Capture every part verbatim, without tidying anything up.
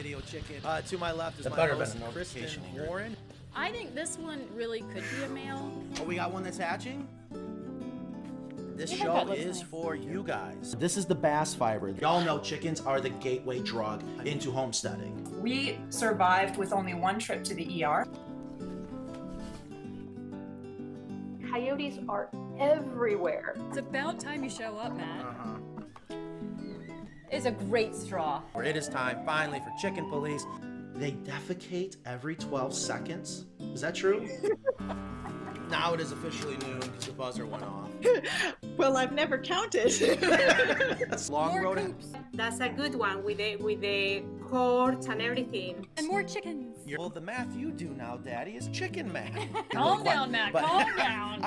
Video Chicken. Uh, to my left is That my better host, been a Kristen notification. Warren. I think this one really could be a male. Oh, we got one that's hatching? This I think show that looks is nice. for you guys. This is the bass fiber. Y'all know chickens are the gateway drug into homesteading. We survived with only one trip to the E R. Coyotes are everywhere. It's about time you show up, Matt. Uh-huh. It's a great straw. It is time, finally, for Chicken Police. They defecate every twelve seconds. Is that true? Now it is officially noon because the buzzer went off. Well, I've never counted. That's long More road. coops That's a good one with the with the courts and everything. and more chickens. Well, the math you do now, Daddy, is chicken math. Calm down, Matt. But- Calm down.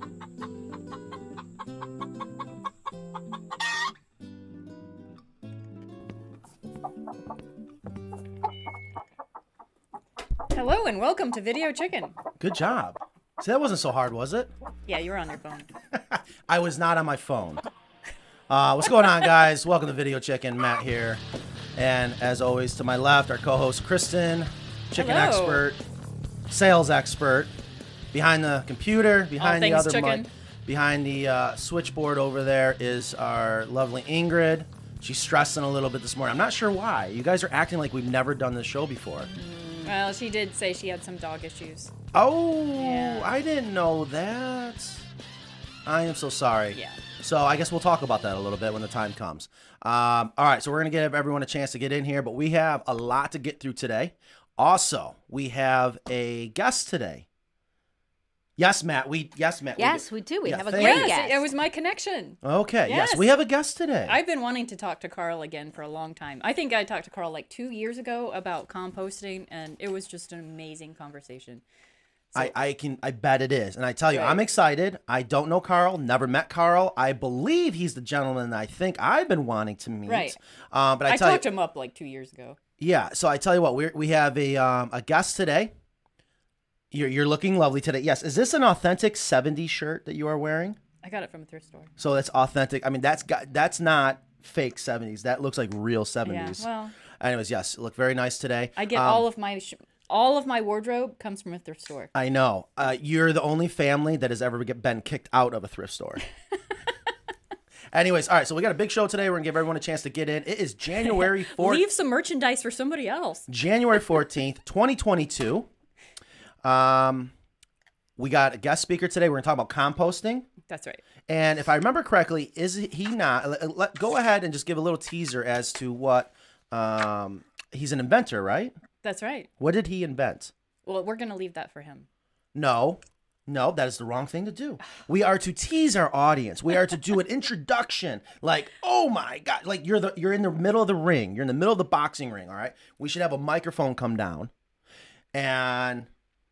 Hello and welcome to Video Chicken. Good job. See, that wasn't so hard, was it? Yeah, you were on your phone. I was not on my phone. Uh, what's going on, guys? Welcome to Video Chicken. Matt here. And as always, to my left, our co-host, Kristen, chicken Hello. expert, sales expert, behind the computer, behind the things other chicken. mic, behind the uh, switchboard over there is our lovely Ingrid. She's stressing a little bit this morning. I'm not sure why. You guys are acting like we've never done this show before. Well, she did say she had some dog issues. Oh, Yeah. I didn't know that. I am so sorry. Yeah. So I guess we'll talk about that a little bit when the time comes. Um, all right, so we're going to give everyone a chance to get in here, but we have a lot to get through today. Also, we have a guest today. Yes, Matt. We yes, Matt. Yes, we, we do. We Yeah, have a thank great you. Yes, guest. it was my connection. Okay. Yes. Yes. we have a guest today. I've been wanting to talk to Carl again for a long time. I think I talked to Carl like two years ago about composting, and it was just an amazing conversation. I, I can I bet it is. And I tell you, Right. I'm excited. I don't know Carl, never met Carl. I believe he's the gentleman that I think I've been wanting to meet. Right. Um, but I, I, tell talked you, him up like two years ago. yeah. So I tell you what, we we have a um, a guest today. You're you're looking lovely today. Yes. Is this an authentic seventies shirt that you are wearing? I got it from a thrift store. So that's authentic. I mean, that's got that's not fake seventies. That looks like real seventies. Yeah, well, Anyways, yes, look very nice today. I get Um, all of my sh- all of my wardrobe comes from a thrift store. I know. Uh, you're the only family that has ever get, been kicked out of a thrift store. Anyways, all right, so we got a big show today. We're going to give everyone a chance to get in. It is January fourth. Leave some merchandise for somebody else. January fourteenth, twenty twenty-two. Um, we got a guest speaker today. We're going to talk about composting. That's right. And if I remember correctly, is he not? Let, let- go ahead and just give a little teaser as to what um, he's an inventor, right? That's right. What did he invent? Well, we're gonna leave that for him. No, no, that is the wrong thing to do. We are to tease our audience. We are to do an introduction, like, oh my God, like you're the you're in the middle of the ring. You're in the middle of the boxing ring. All right. We should have a microphone come down, and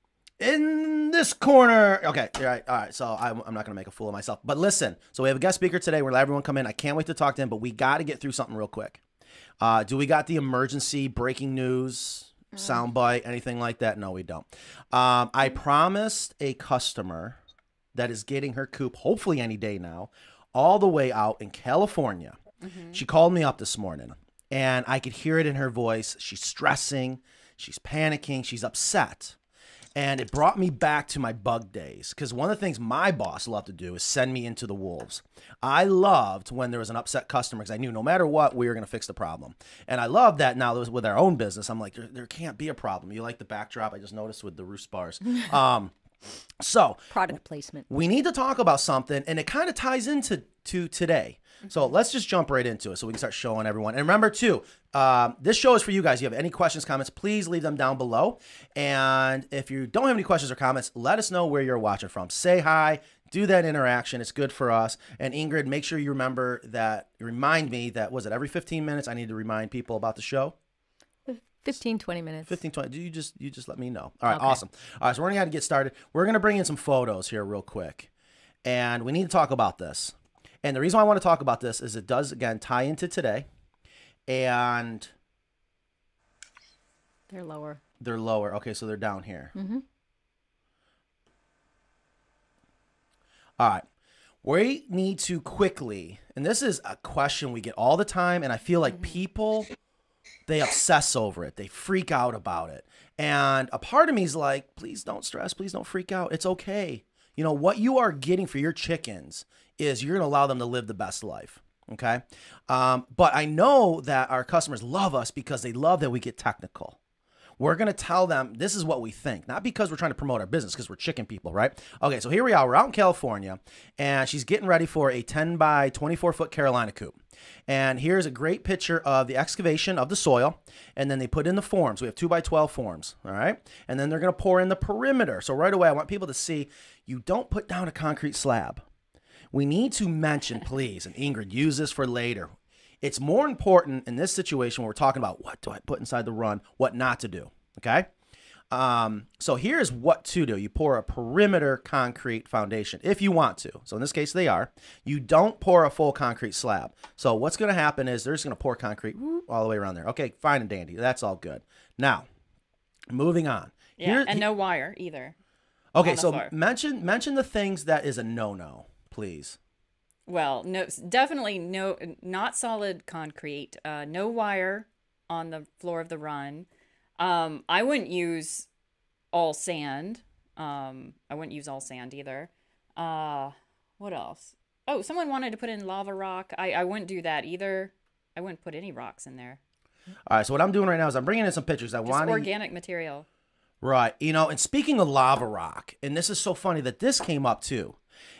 in this corner. Okay. All right. All right. So I'm, I'm not gonna make a fool of myself. But listen. So we have a guest speaker today. We're gonna let everyone come in. I can't wait to talk to him. But we got to get through something real quick. Uh, do we got the emergency breaking news? Soundbite, anything like that? No, we don't. Um, I promised a customer that is getting her coop, hopefully any day now, all the way out in California. Mm-hmm. She called me up this morning, and I could hear it in her voice. She's stressing, she's panicking, she's upset. And it brought me back to my bug days, because one of the things my boss loved to do is send me into the wolves. I loved when there was an upset customer, because I knew no matter what, we were going to fix the problem. And I love that now with our own business. I'm like, there, there can't be a problem. You like the backdrop? I just noticed with the roost bars. Um, so Product placement. we need to talk about something, and it kind of ties into to today. So let's just jump right into it so we can start showing everyone. And remember, too, um, this show is for you guys. If you have any questions, comments, please leave them down below. And if you don't have any questions or comments, let us know where you're watching from. Say hi. Do that interaction. It's good for us. And Ingrid, make sure you remember that, remind me that, was it every fifteen minutes I need to remind people about the show? fifteen, twenty minutes. fifteen, twenty. Do you just you just let me know. All right, Okay. awesome. All right, so we're going to get started. We're going to bring in some photos here real quick. And we need to talk about this. And the reason why I want to talk about this is it does, again, tie into today. And They're lower. they're lower. Okay, so they're down here. Mm-hmm. All right. We need to quickly, and this is a question we get all the time, and I feel like people they obsess over it. They freak out about it. And a part of me is like, please don't stress. Please don't freak out. It's okay. You know, what you are getting for your chickens is you're going to allow them to live the best life. Okay. Um, but I know that our customers love us because they love that we get technical. We're going to tell them this is what we think, not because we're trying to promote our business, because we're chicken people, right? Okay, so here we are. We're out in California, and she's getting ready for a ten by twenty-four foot Carolina coop. And here's a great picture of the excavation of the soil, and then they put in the forms. We have two by twelve forms, all right? And then they're going to pour in the perimeter. So right away, I want people to see you don't put down a concrete slab. We need to mention, please, and Ingrid, use this for later. It's more important in this situation when we're talking about what do I put inside the run, what not to do, okay? Um, so here's what to do. You pour a perimeter concrete foundation if you want to. So in this case, they are. You don't pour a full concrete slab. So what's going to happen is they're just going to pour concrete all the way around there. Okay, fine and dandy. That's all good. Now, moving on. Yeah, Here, and no wire either. Okay, on the so floor. mention mention the things that is a no-no, please. Well, no, definitely no, not solid concrete. Uh, no wire on the floor of the run. Um, I wouldn't use all sand. Um, I wouldn't use all sand either. Uh, what else? Oh, someone wanted to put in lava rock. I, I wouldn't do that either. I wouldn't put any rocks in there. All right, so what I'm doing right now is I'm bringing in some pictures. I Just want organic material. Right. You know, and speaking of lava rock, and this is so funny that this came up too,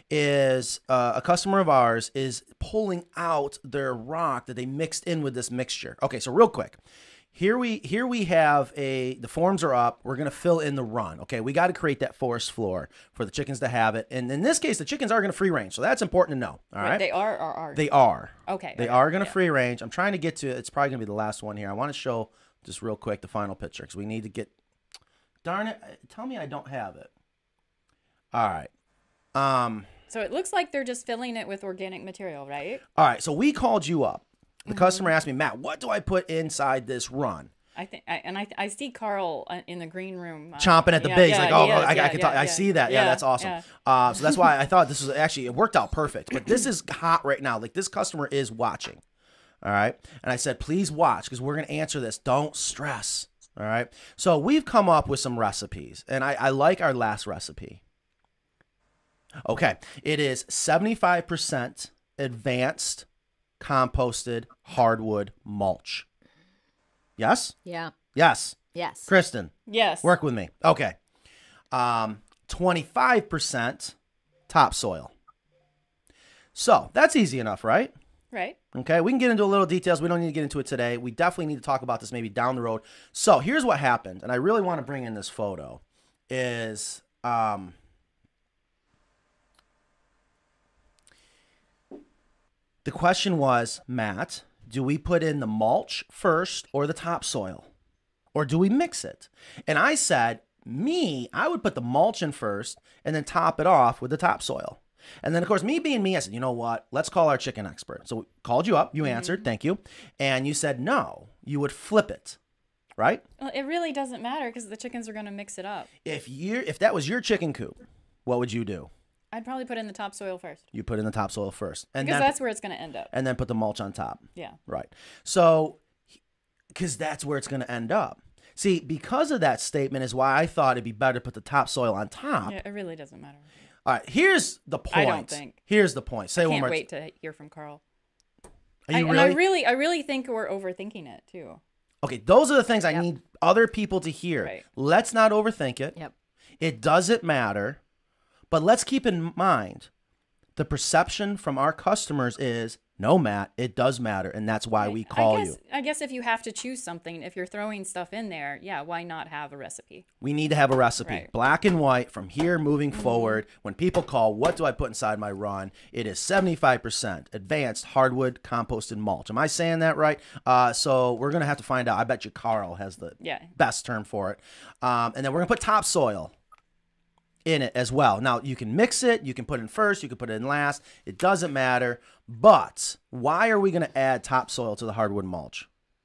is uh, a customer of ours is pulling out their rock that they mixed in with this mixture. Okay, so real quick. Here we here we have a, the forms are up. We're going to fill in the run. Okay, we got to create that forest floor for the chickens to have it. And in this case, the chickens are going to free range. So that's important to know. All right. They are or are? They are. Okay. They okay, are going to yeah. free range. I'm trying to get to, it's probably going to be the last one here. I want to show just real quick the final picture because we need to get, darn it, tell me I don't have it. All right. Um. So it looks like they're just filling it with organic material, right? All right. So we called you up. The Mm-hmm. customer asked me, Matt, what do I put inside this run? I think, I, and I, I see Carl uh, in the green room uh, Chomping at the yeah, base, yeah, like, oh, he oh, is, I, yeah, I can yeah, talk. I yeah. see that. Yeah, Yeah, that's awesome. yeah. Uh, so that's why I thought this was actually, it worked out perfect. But this is hot right now. Like, this customer is watching. All right. And I said, please watch because we're going to answer this. Don't stress. All right. So we've come up with some recipes, and I, I like our last recipe. Okay. It is seventy-five percent advanced composted hardwood mulch. Yes? Yeah. Yes. Yes. Kristen, Yes. work with me. Okay. Um, twenty-five percent topsoil. So that's easy enough, right? Right. Okay, we can get into a little details. We don't need to get into it today. We definitely need to talk about this maybe down the road. So here's what happened, and I really want to bring in this photo, is um, the question was, Matt, do we put in the mulch first or the topsoil? Or do we mix it? And I said, me, I would put the mulch in first and then top it off with the topsoil. And then, of course, me being me, I said, you know what? Let's call our chicken expert. So we called you up. You answered. Thank you. And you said, no, you would flip it. Right? Well, it really doesn't matter because the chickens are going to mix it up. If you if that was your chicken coop, what would you do? I'd probably put in the topsoil first You put in the topsoil first. And because then, that's where it's going to end up. and then put the mulch on top. Yeah. Right. So, because that's where it's going to end up. See, because of that statement is why I thought it'd be better to put the topsoil on top. Yeah, it really doesn't matter. All right, here's the point. I don't think. Here's the point. Say it one Can't more. wait to hear from Carl. Are I, you And really? I really, I really think we're overthinking it too. Okay, those are the things I Yeah. need other people to hear. Right. Let's not overthink it. Yep. It doesn't matter. But let's keep in mind the perception from our customers is, no, Matt, it does matter. And that's why we call I guess, you. I guess if you have to choose something, if you're throwing stuff in there, yeah, why not have a recipe? We need to have a recipe. Right. Black and white from here moving forward. When people call, what do I put inside my run? It is seventy-five percent advanced hardwood composted mulch. Am I saying that right? Uh, so we're going to have to find out. I bet you Carl has the Yeah. best term for it. Um, and then we're going to put topsoil in it as well. Now, you can mix it. You can put it in first. You can put it in last. It doesn't matter. But why are we going to add topsoil to the hardwood mulch?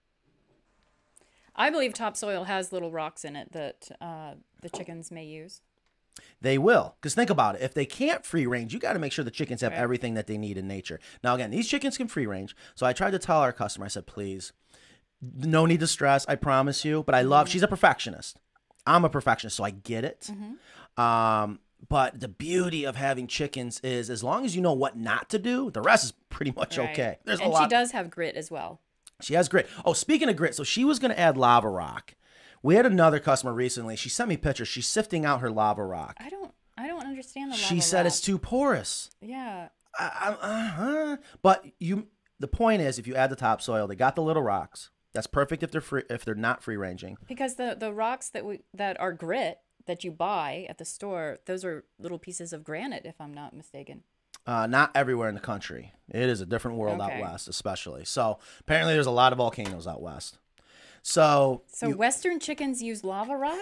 I believe topsoil has little rocks in it that uh, the chickens may use. They will. Because think about it. If they can't free range, you got to make sure the chickens have Right. everything that they need in nature. Now, again, these chickens can free range. So I tried to tell our customer, I said, please, No need to stress, I promise you. But I love, she's a perfectionist. I'm a perfectionist, so I get it. Mm-hmm. Um, but the beauty of having chickens is as long as you know what not to do, the rest is pretty much Right. okay. There's and a lot. she does have grit as well. She has grit. Oh, speaking of grit, so she was going to add lava rock. We had another customer recently. She sent me pictures. She's sifting out her lava rock. I don't I don't understand the lava She said rock. it's too porous. Yeah. I, I, uh-huh. But you, the point is, if you add the topsoil, they got the little rocks. That's perfect if they're free, if they're not free ranging. Because the the rocks that we that are grit that you buy at the store, those are little pieces of granite, if I'm not mistaken. Uh, not everywhere in the country. It is a different world Okay. out west, especially. So apparently, there's a lot of volcanoes out west. So, So you- Western chickens use lava rock,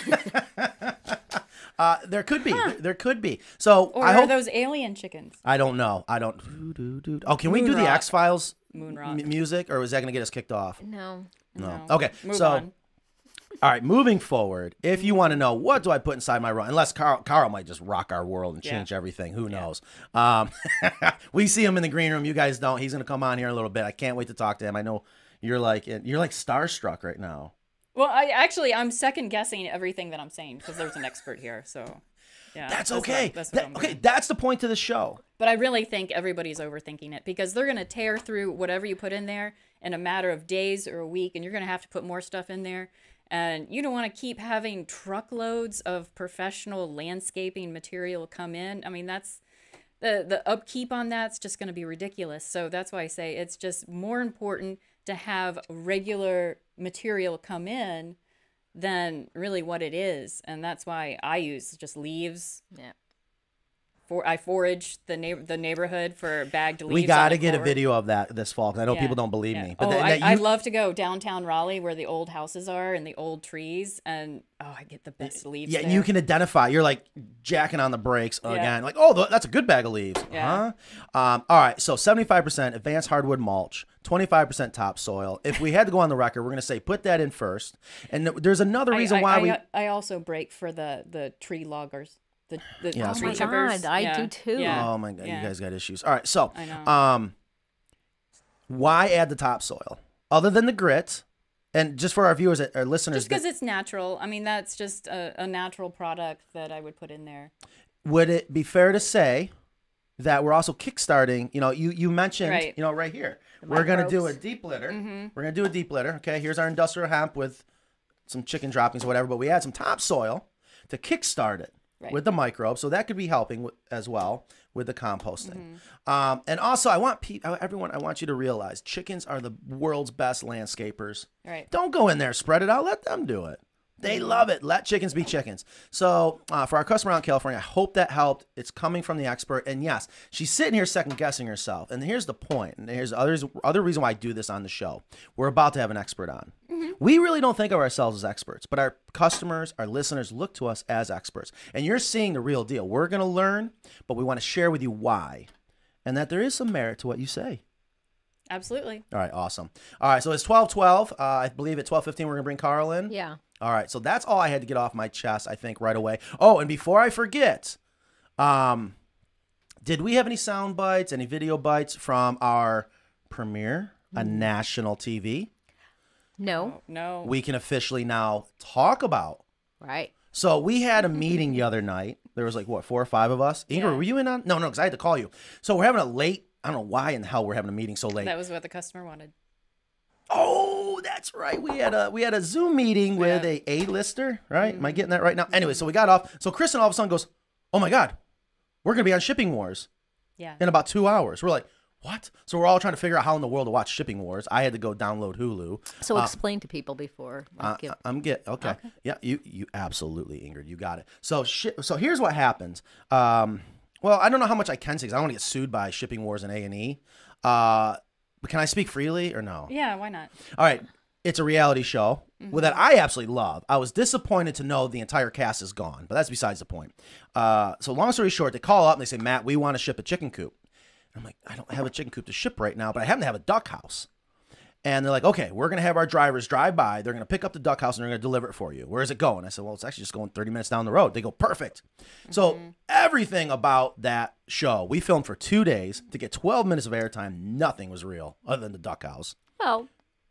uh, there could be, there, there could be. So or I are hope. those alien chickens? I don't know. I don't. Doo, doo, doo. Oh, can we Moon do the rock. X Files Moon rock. music, or is that going to get us kicked off? No. No. No. Okay. Move so, on. all right. Moving forward, if you want to know what do I put inside my run, unless Carl, Carl might just rock our world and Yeah. change everything. Who knows? Um, we see him in the green room. You guys don't. He's going to come on here in a little bit. I can't wait to talk to him. I know you're like you're like starstruck right now. Well, I actually I'm second guessing everything that I'm saying because there's an expert here. So yeah, That's what- okay. that's what That- I'm okay. doing. That's the point to the show. But I really think everybody's overthinking it because they're gonna tear through whatever you put in there in a matter of days or a week, and you're gonna have to put more stuff in there. And you don't want to keep having truckloads of professional landscaping material come in. I mean, that's the the upkeep on that's just going to be ridiculous. So that's why I say it's just more important to have regular material come in than really what it is. And that's why I use just leaves. Yeah. For I forage the neighbor the neighborhood for bagged leaves. We on got to the get a floor. video of that this fall because I know Yeah, people don't believe yeah. me. oh, then- I, that I you- love to go downtown Raleigh where the old houses are and the old trees, and oh, I get the best leaves. Yeah, there. you can identify. You're like jacking on the brakes Yeah. again. Like, oh, th- that's a good bag of leaves. Yeah. Huh? Um, all right, so seventy-five percent advanced hardwood mulch, twenty-five percent topsoil. If we had to go on the record, we're going to say put that in first. And th- there's another reason I, why I, we... I, I also break for the the tree loggers. The, the Yeah, tree Oh my chippers. God, I Yeah, do too. Yeah. Oh, my God, yeah. you guys got issues. All right, so I know. um, why add the topsoil? Other than the grit, and just for our viewers, our listeners, Just because that- it's natural. I mean, that's just a, a natural product that I would put in there. would it be fair to say that we're also kickstarting, you know, you, you mentioned, Right. you know, right here, we're going to do a microbes. deep litter. Mm-hmm. We're going to do a deep litter. Okay. Here's our industrial hemp with some chicken droppings or whatever, but we add some topsoil to kickstart it Right. with the microbes. So that could be helping w- as well with the composting. Mm-hmm. Um, and also I want pe- everyone, I want you to realize chickens are the world's best landscapers. Right. Don't go in there, spread it out. Let them do it. They love it. Let chickens be chickens. So uh, for our customer out in California, I hope that helped. It's coming from the expert. And yes, she's sitting here second guessing herself. And here's the point. And here's the others, other reason why I do this on the show. We're about to have an expert on. We really don't think of ourselves as experts, but our customers, our listeners look to us as experts. And you're seeing the real deal. We're going to learn, but we want to share with you why. And that there is some merit to what you say. Absolutely. All right, awesome. All right, so it's twelve twelve. Uh, I believe at twelve fifteen we're going to bring Carl in. Yeah. All right, so that's all I had to get off my chest, I think, right away. Oh, and before I forget, um, did we have any sound bites, any video bites from our premiere on national T V? No. Oh, no. We can officially now talk about. Right. So we had a meeting the other night. There was like, what, four or five of us? Ingrid, Yeah. were you in on? No, no, because I had to call you. So we're having a late, I don't know why in the hell we're having a meeting so late. That was what the customer wanted. Oh, that's right. We had a we had a Zoom meeting with Yeah. a A-lister, right? Am I getting that right now? Anyway, so we got off. So Kristen all of a sudden goes, "Oh my God, we're gonna be on Shipping Wars Yeah. in about two hours." We're like, "What?" So we're all trying to figure out how in the world to watch Shipping Wars. I had to go download Hulu. So Uh, explain to people before. like, uh, give- I'm get okay. Yeah, you you absolutely, Ingrid, you got it. So shi so here's what happens. Um, well, I don't know how much I can say because I don't want to get sued by Shipping Wars and A and E. Uh, but can I speak freely or no? Yeah. Why not? All right. It's a reality show well, that I absolutely love. I was disappointed to know the entire cast is gone, but that's besides the point. Uh, so long story short, they call up and they say, Matt, we want to ship a chicken coop. And I'm like, I don't have a chicken coop to ship right now, but I happen to have a duck house. And they're like, okay, we're going to have our drivers drive by. They're going to pick up the duck house and they're going to deliver it for you. Where is it going? I said, well, it's actually just going thirty minutes down the road. They go, perfect. So everything about that show, we filmed for two days to get twelve minutes of airtime. Nothing was real other than the duck house. well,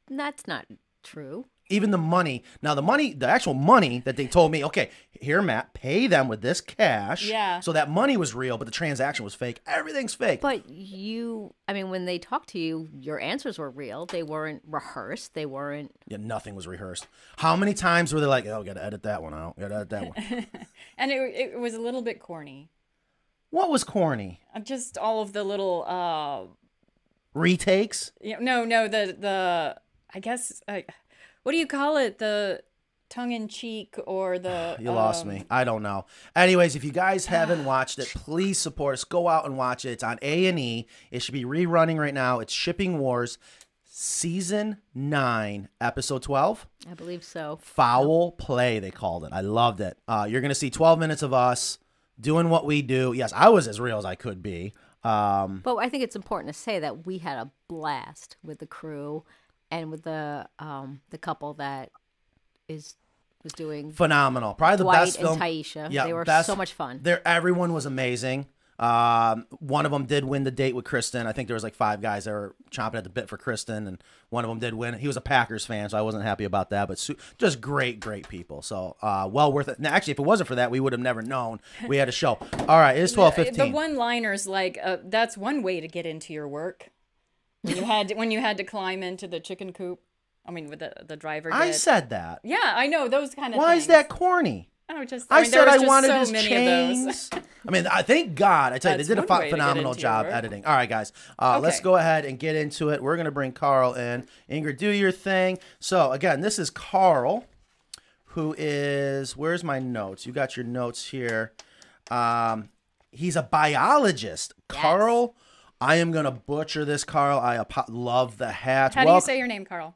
That's not true. Even the money. Now, the money, the actual money that they told me, okay, here, Matt, pay them with this cash. Yeah. So that money was real, but the transaction was fake. Everything's fake. But you, I mean, when they talked to you, your answers were real. They weren't rehearsed. They weren't. Yeah, nothing was rehearsed. How many times were they like, oh, gotta edit that one out. Gotta edit that one. And it, it was a little bit corny. What was corny? Uh, Just all of the little, uh, Retakes? you know, no, no, the, the, I guess, uh, what do you call it? The tongue in cheek or the. You lost um, me. I don't know. Anyways, if you guys haven't watched it, please support us. Go out and watch it. It's on A and E. It should be rerunning right now. It's Shipping Wars, season nine, episode twelve. I believe so. Foul play, they called it. I loved it. Uh, you're gonna see twelve minutes of us doing what we do. Yes, I was as real as I could be. Um, But I think it's important to say that we had a blast with the crew and with the um the couple that is was doing phenomenal. Probably the Dwight best and film. Taisha. Yeah, They were best- so much fun. There, everyone was amazing. Um, one of them did win the date with Kristen. I think there was like five guys that were chomping at the bit for Kristen, and one of them did win. He was a Packers fan, so I wasn't happy about that. But su- just great, great people. So uh, well worth it. Now, actually, if it wasn't for that, we would have never known we had a show. All right, it's twelve The fifteen. one-liners, like, uh, that's one way to get into your work. When you had to, when you had to climb into the chicken coop. I mean, with the the driver. I did. said that. Yeah, I know those kind of. Why things. is that corny? Oh, just. I, I, mean, there said was I just wanted so his many of those. chains. I mean, I thank God. I tell you, That's they did a one ph- way to get phenomenal into your job work. editing. All right, guys, uh, let's Okay. go ahead and get into it. We're gonna bring Carl in. Ingrid, do your thing. So again, this is Carl, who is. Where's my notes? You got your notes here. Um, he's a biologist. Carl, I am gonna butcher this. Carl, I apo- love the hat. How do you Wel- say your name, Carl?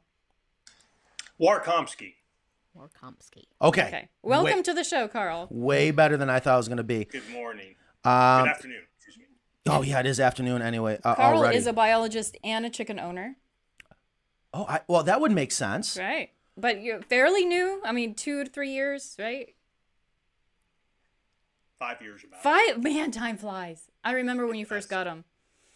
Warkomsky. Or Komsky. Okay. Okay. Welcome Way, to the show, Carl. way better than I thought it was gonna be. Good morning. Um, Good afternoon. Excuse me. oh yeah, it is afternoon anyway. Uh, Carl already. is a biologist and a chicken owner, Oh, I, well, that would make sense. right? But you're fairly new. I mean, two to three years, right? Five years about. Five. Man, time flies. I remember when you first got him.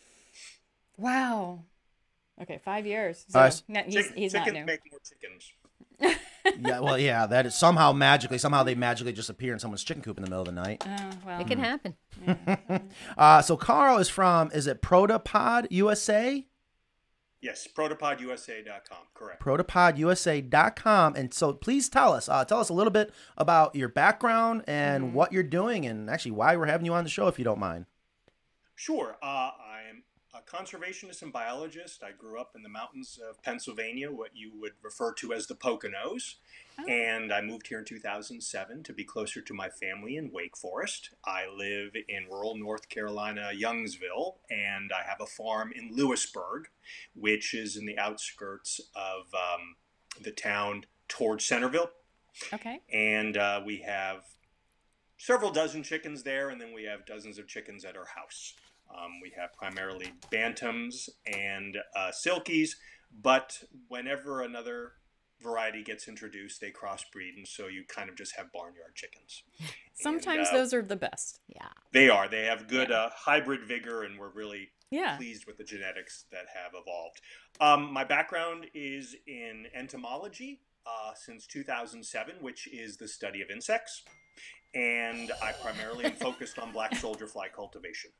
Wow. Okay, five years. So All right. no, he's, Chick- he's not chickens new. make more chickens. Yeah, well, yeah, that is somehow magically, somehow they magically just appear in someone's chicken coop in the middle of the night. Oh, well. It can happen. Uh, so Carl is from, is it Protopod U S A? Yes, protopod U S A dot com. Correct. protopod U S A dot com. And so please tell us, uh, tell us a little bit about your background and Mm-hmm. what you're doing and actually why we're having you on the show, if you don't mind. Sure. Uh, I am a conservationist and biologist. I grew up in the mountains of Pennsylvania, what you would refer to as the Poconos. Oh. And I moved here in two thousand seven to be closer to my family in Wake Forest. I live in rural North Carolina, Youngsville, and I have a farm in Lewisburg, which is in the outskirts of um, the town towards Centerville. Okay. And uh, we have several dozen chickens there, and then we have dozens of chickens at our house. Um, we have primarily bantams and uh, silkies, but whenever another variety gets introduced, they crossbreed, and so you kind of just have barnyard chickens. Sometimes And, uh, those are the best. Yeah. They are. They have good uh, hybrid vigor, and we're really Yeah. pleased with the genetics that have evolved. Um, my background is in entomology uh, since two thousand seven, which is the study of insects. And I primarily am focused on black soldier fly cultivation.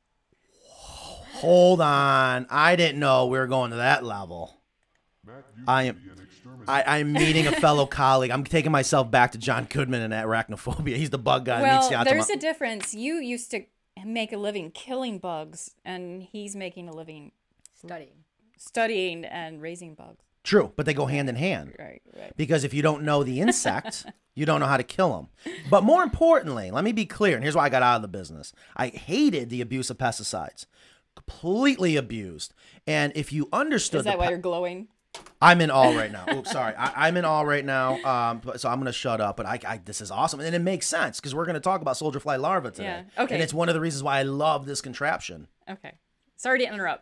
Hold on. I didn't know we were going to that level. I am I, I'm meeting a fellow colleague. I'm taking myself back to John Goodman and arachnophobia. He's the bug guy. that meets Well, the there's Atama- a difference. You used to make a living killing bugs, and he's making a living Studying. studying and raising bugs. True, but they go hand in hand. Right, right. Because if you don't know the insect, you don't know how to kill them. But more importantly, let me be clear, and here's why I got out of the business. I hated the abuse of pesticides. Completely abused. And if you understood Is that the why pe- you're glowing? I'm in all right now. Oops, sorry. I, I'm in all right now. Um, but- so I'm going to shut up. But I, I, this is awesome. And it makes sense because we're going to talk about soldier fly larvae today. Yeah, okay. And it's one of the reasons why I love this contraption. Okay. Sorry to interrupt.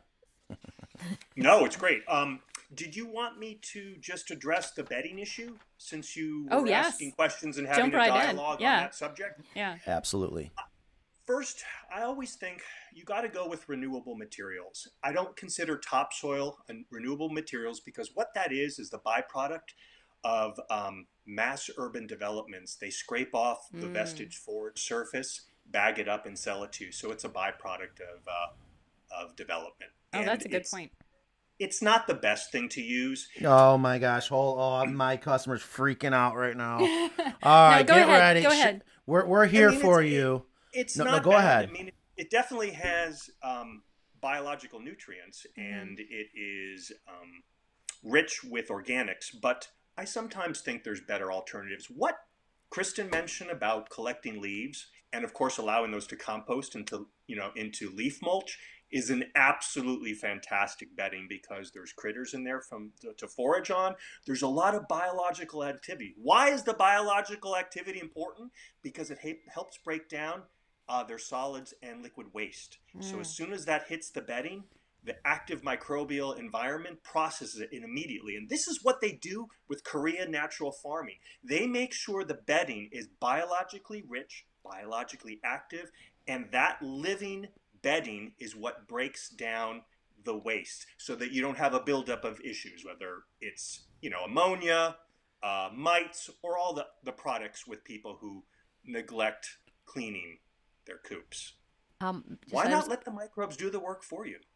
No, it's great. Um, did you want me to just address the bedding issue since you Oh, were yes. asking questions and having Jump a right in. dialogue Yeah. on that subject? Yeah. Absolutely. First, I always think you got to go with renewable materials. I don't consider topsoil and renewable materials because what that is is the byproduct of um, mass urban developments. They scrape off the Mm. vestige forage surface, bag it up, and sell it to you. So it's a byproduct of uh, of development. Oh, And that's a good it's- point. It's not the best thing to use. Oh my gosh! Hold oh, my customer's freaking out right now. All right, go get ahead, ready. go Sh- ahead. We're we're here I mean, for it's- you. It's No, no, not go bad. ahead. I mean, it definitely has um, biological nutrients Mm-hmm. and it is um, rich with organics, but I sometimes think there's better alternatives. What Kristen mentioned about collecting leaves and of course allowing those to compost into, you know, into leaf mulch is an absolutely fantastic bedding because there's critters in there from to forage on. There's a lot of biological activity. Why is the biological activity important? Because it ha- helps break down uh, their solids and liquid waste. So as soon as that hits the bedding, the active microbial environment processes it immediately. And this is what they do with Korea natural farming. They make sure the bedding is biologically rich, biologically active, and that living bedding is what breaks down the waste so that you don't have a buildup of issues, whether it's, you know, ammonia, uh, mites, or all the, the products with people who neglect cleaning their coops. Um, just, Why I not was- let the microbes do the work for you?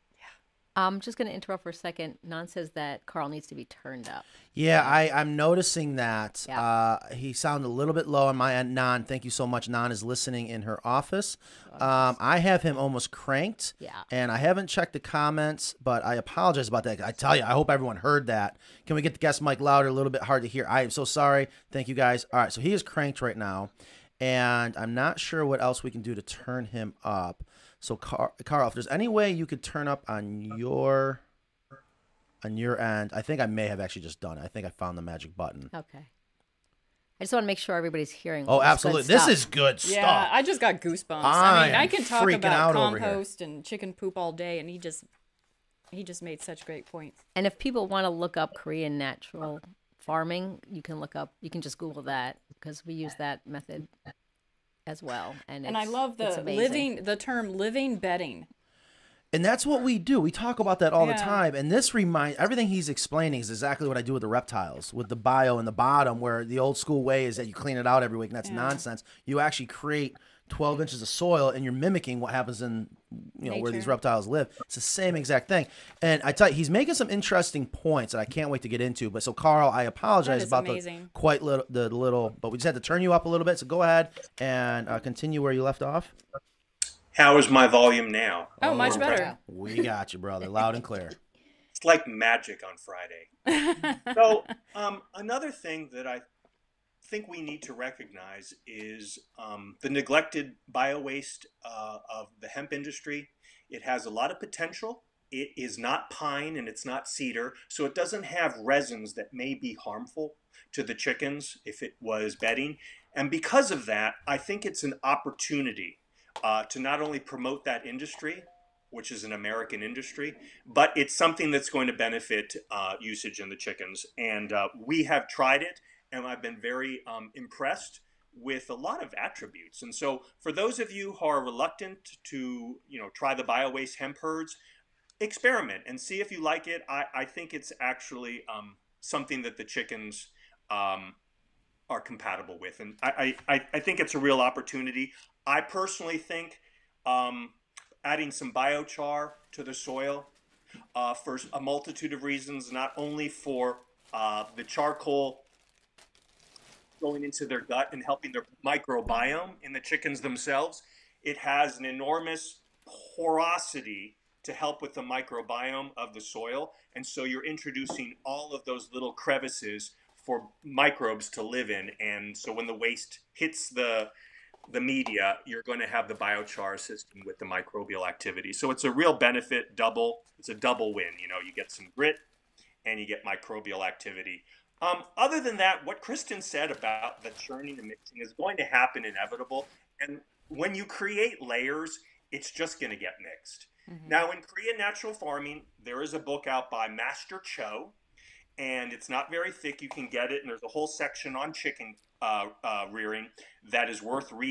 I'm just going to interrupt for a second. Nan says that Carl needs to be turned up. Yeah, I, I'm noticing that. Yeah. Uh, he sounded a little bit low on my end. Nan, thank you so much. Nan is listening in her office. Um, I have him almost cranked. Yeah. And I haven't checked the comments, but I apologize about that. I tell you, I hope everyone heard that. Can we get the guest mic louder? A little bit hard to hear. I am so sorry. Thank you, guys. All right, so he is cranked right now. And I'm not sure what else we can do to turn him up. So, Car- Carl, if there's any way you could turn up on your on your end, I think I may have actually just done it. I think I found the magic button. Okay. I just want to make sure everybody's hearing. Oh, all this good absolutely. This stuff. is good stuff. Yeah, I just got goosebumps. I I mean, I am can talk freaking about out over here. compost and chicken poop all day, and he just he just made such great points. And if people want to look up Korean natural farming, you can look up. You can just Google that because we use that method as well. And And I it's- love it's the amazing. living the term living bedding. And that's what we do. We talk about that all the Yeah. time. And this remind everything he's explaining is exactly what I do with the reptiles, with the bio in the bottom, where the old school way is that you clean it out every week, and that's Yeah. nonsense. You actually create twelve inches of soil, and you're mimicking what happens in you know where these Nature. reptiles live. It's the same exact thing. And I tell you, he's making some interesting points that I can't wait to get into. But so, Carl, I apologize is about the amazing. quite little, the little, but we just had to turn you up a little bit. So go ahead and uh, continue where you left off. How is my volume now? Oh, much Or- better. We got you, brother, loud and clear. It's like magic on Friday. So um, another thing that I think we need to recognize is um, the neglected bio-waste uh, of the hemp industry. It has a lot of potential. It is not pine and it's not cedar, so it doesn't have resins that may be harmful to the chickens if it was bedding. And because of that, I think it's an opportunity uh, to not only promote that industry, which is an American industry, but it's something that's going to benefit uh, usage in the chickens. And uh, we have tried it, and I've been very um, impressed with a lot of attributes. And so for those of you who are reluctant to, you know, try the bio-waste hemp herds, experiment and see if you like it. I, I think it's actually um, something that the chickens um, are compatible with. And I, I, I think it's a real opportunity. I personally think um, adding some biochar to the soil uh, for a multitude of reasons, not only for uh, the charcoal going into their gut and helping their microbiome in the chickens themselves, it has an enormous porosity to help with the microbiome of the soil. And so you're introducing all of those little crevices for microbes to live in. And so when the waste hits the the media, you're going to have the biochar assisting with the microbial activity. So it's a real benefit, double. It's a double win. You know, you get some grit and you get microbial activity. Um, other than that, what Kristen said about the churning and mixing is going to happen inevitable. And when you create layers, it's just going to get mixed. Mm-hmm. Now, in Korean natural farming, there is a book out by Master Cho, and it's not very thick. You can get it, and there's a whole section on chicken uh, uh, rearing that is worth reading.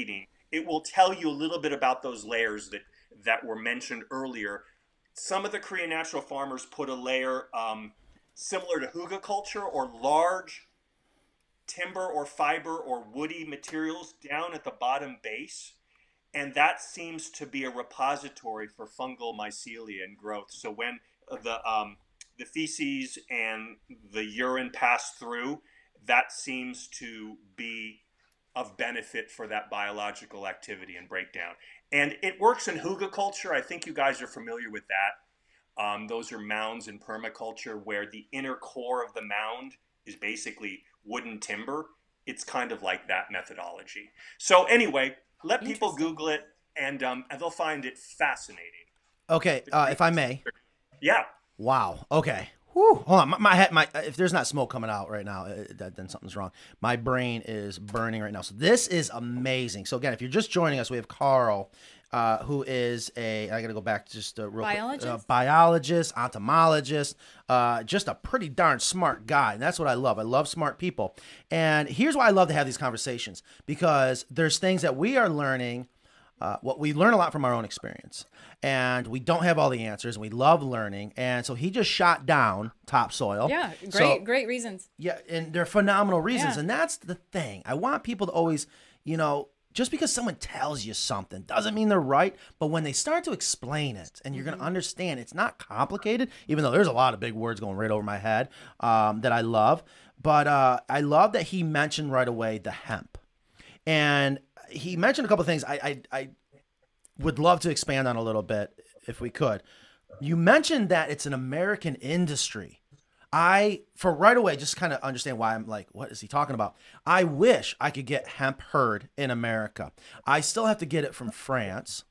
it will tell you a little bit about those layers that, that were mentioned earlier. Some of the Korean natural farmers put a layer um, similar to hugelkultur, or large timber or fiber or woody materials down at the bottom base. And that seems to be a repository for fungal mycelia and growth. So when the um, the feces and the urine pass through, that seems to be of benefit for that biological activity and breakdown. And it works in hugelkultur. I think you guys are familiar with that. Um, those are mounds in permaculture where the inner core of the mound is basically wooden timber. It's kind of like that methodology. So anyway, let people Google it, and um, and they'll find it fascinating. Okay, uh, if I may. Yeah. Wow. Okay. Whew. Hold on. My, my head. My if there's not smoke coming out right now, uh, that, then something's wrong. My brain is burning right now. So this is amazing. So again, if you're just joining us, we have Carl, uh, who is a. I got to go back just a real biologist, quick, uh, biologist, entomologist, uh, just a pretty darn smart guy, and that's what I love. I love smart people, and here's why I love to have these conversations, because there's things that we are learning. Uh, what we learn a lot from our own experience, and we don't have all the answers, and we love learning. And so he just shot down topsoil. Yeah, great, so, great reasons. Yeah, and they're phenomenal reasons. Yeah. And that's the thing. I want people to always, you know, just because someone tells you something doesn't mean they're right. But when they start to explain it, and you're mm-hmm. going to understand, it's not complicated, even though there's a lot of big words going right over my head um, that I love. But uh, I love that he mentioned right away the hemp. And he mentioned a couple of things I, I I would love to expand on a little bit if we could. You mentioned that it's an American industry. I, for right away, just kind of understand why I'm like, what is he talking about? I wish I could get hemp herd in America. I still have to get it from France.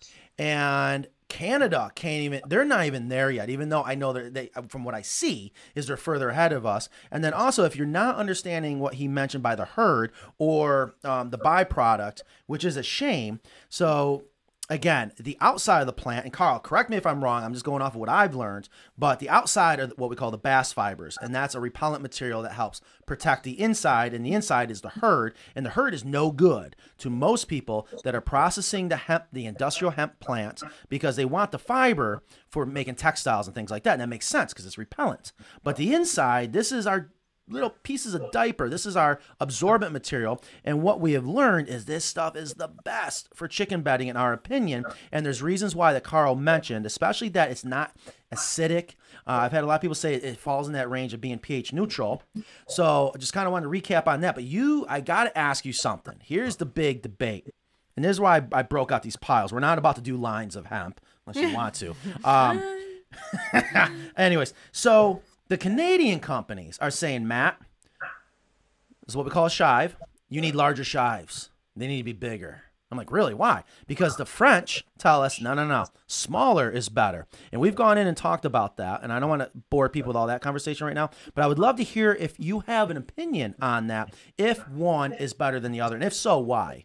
And Canada can't even, they're not even there yet, even though I know that they, from what I see, is they're further ahead of us. And then also, if you're not understanding what he mentioned by the herd or um, the byproduct, which is a shame. So again, the outside of the plant, and Carl, correct me if I'm wrong, I'm just going off of what I've learned, but the outside are what we call the bast fibers, and that's a repellent material that helps protect the inside, and the inside is the herd, and the herd is no good to most people that are processing the hemp, the industrial hemp plant, because they want the fiber for making textiles and things like that, and that makes sense because it's repellent. But the inside, this is our little pieces of diaper. This is our absorbent material. And what we have learned is this stuff is the best for chicken bedding, in our opinion. And there's reasons why that Carl mentioned, especially that it's not acidic. Uh, I've had a lot of people say it falls in that range of being pH neutral. So I just kind of wanted to recap on that. But you, I got to ask you something. Here's the big debate. And this is why I, I broke out these piles. We're not about to do lines of hemp unless you want to. Um, anyways, so the Canadian companies are saying, Matt, this is what we call a shive. You need larger shives. They need to be bigger. I'm like, really? Why? Because the French tell us, no, no, no, smaller is better. And we've gone in and talked about that. And I don't want to bore people with all that conversation right now. But I would love to hear if you have an opinion on that, if one is better than the other. And if so, why?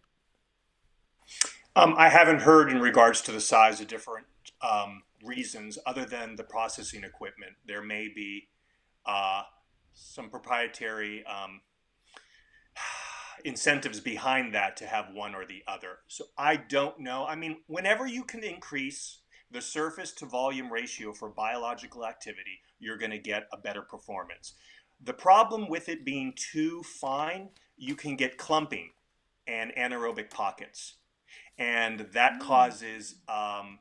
Um, I haven't heard in regards to the size of different um, reasons other than the processing equipment. There may be uh, some proprietary um, incentives behind that to have one or the other. So I don't know. I mean, whenever you can increase the surface to volume ratio for biological activity, you're going to get a better performance. The problem with it being too fine, you can get clumping and anaerobic pockets. And that causes um,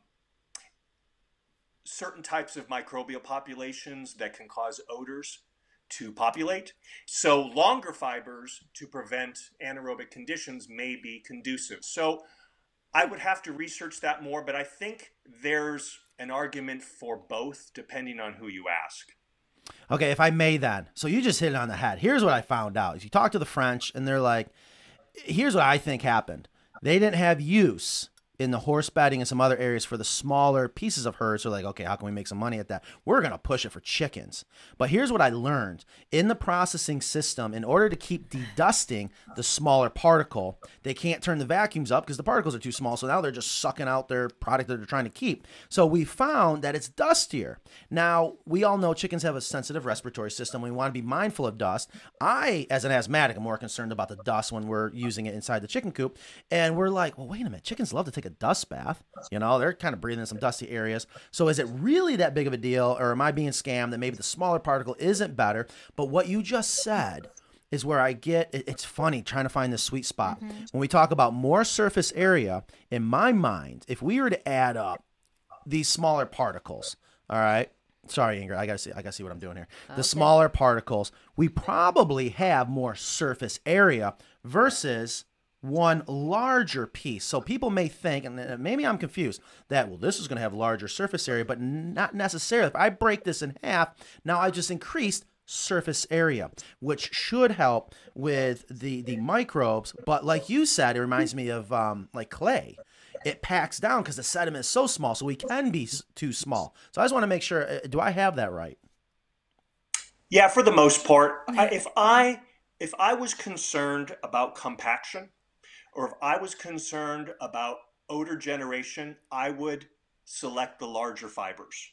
certain types of microbial populations that can cause odors to populate. So longer fibers to prevent anaerobic conditions may be conducive. So I would have to research that more, but I think there's an argument for both depending on who you ask. Okay, if I may then. So you just hit it on the head. Here's what I found out. Is you talk to the French and they're like, here's what I think happened. They didn't have use in the horse bedding and some other areas for the smaller pieces of herds. So like, okay, how can we make some money at that? We're going to push it for chickens. But here's what I learned. In the processing system, in order to keep dedusting the smaller particle, they can't turn the vacuums up because the particles are too small. So now they're just sucking out their product that they're trying to keep. So we found that it's dustier. Now, we all know chickens have a sensitive respiratory system. We want to be mindful of dust. I, as an asthmatic, am more concerned about the dust when we're using it inside the chicken coop. And we're like, well, wait a minute. Chickens love to take a dust bath. You know, they're kind of breathing in some dusty areas. So is it really that big of a deal, or am I being scammed that maybe the smaller particle isn't better? But what you just said is where I get, it's funny trying to find the sweet spot. Mm-hmm. When we talk about more surface area, in my mind, if we were to add up these smaller particles, all right, sorry, Ingrid, I gotta see, I gotta see what I'm doing here. Okay. The smaller particles, we probably have more surface area versus one larger piece. So people may think, and maybe I'm confused, that, well, this is going to have larger surface area, but not necessarily. If I break this in half, now I just increased surface area, which should help with the, the microbes. But like you said, it reminds me of um, like clay. It packs down because the sediment is so small, so we can be too small. So I just want to make sure, do I have that right? Yeah, for the most part. I, if I if I was concerned about compaction, or if I was concerned about odor generation, I would select the larger fibers.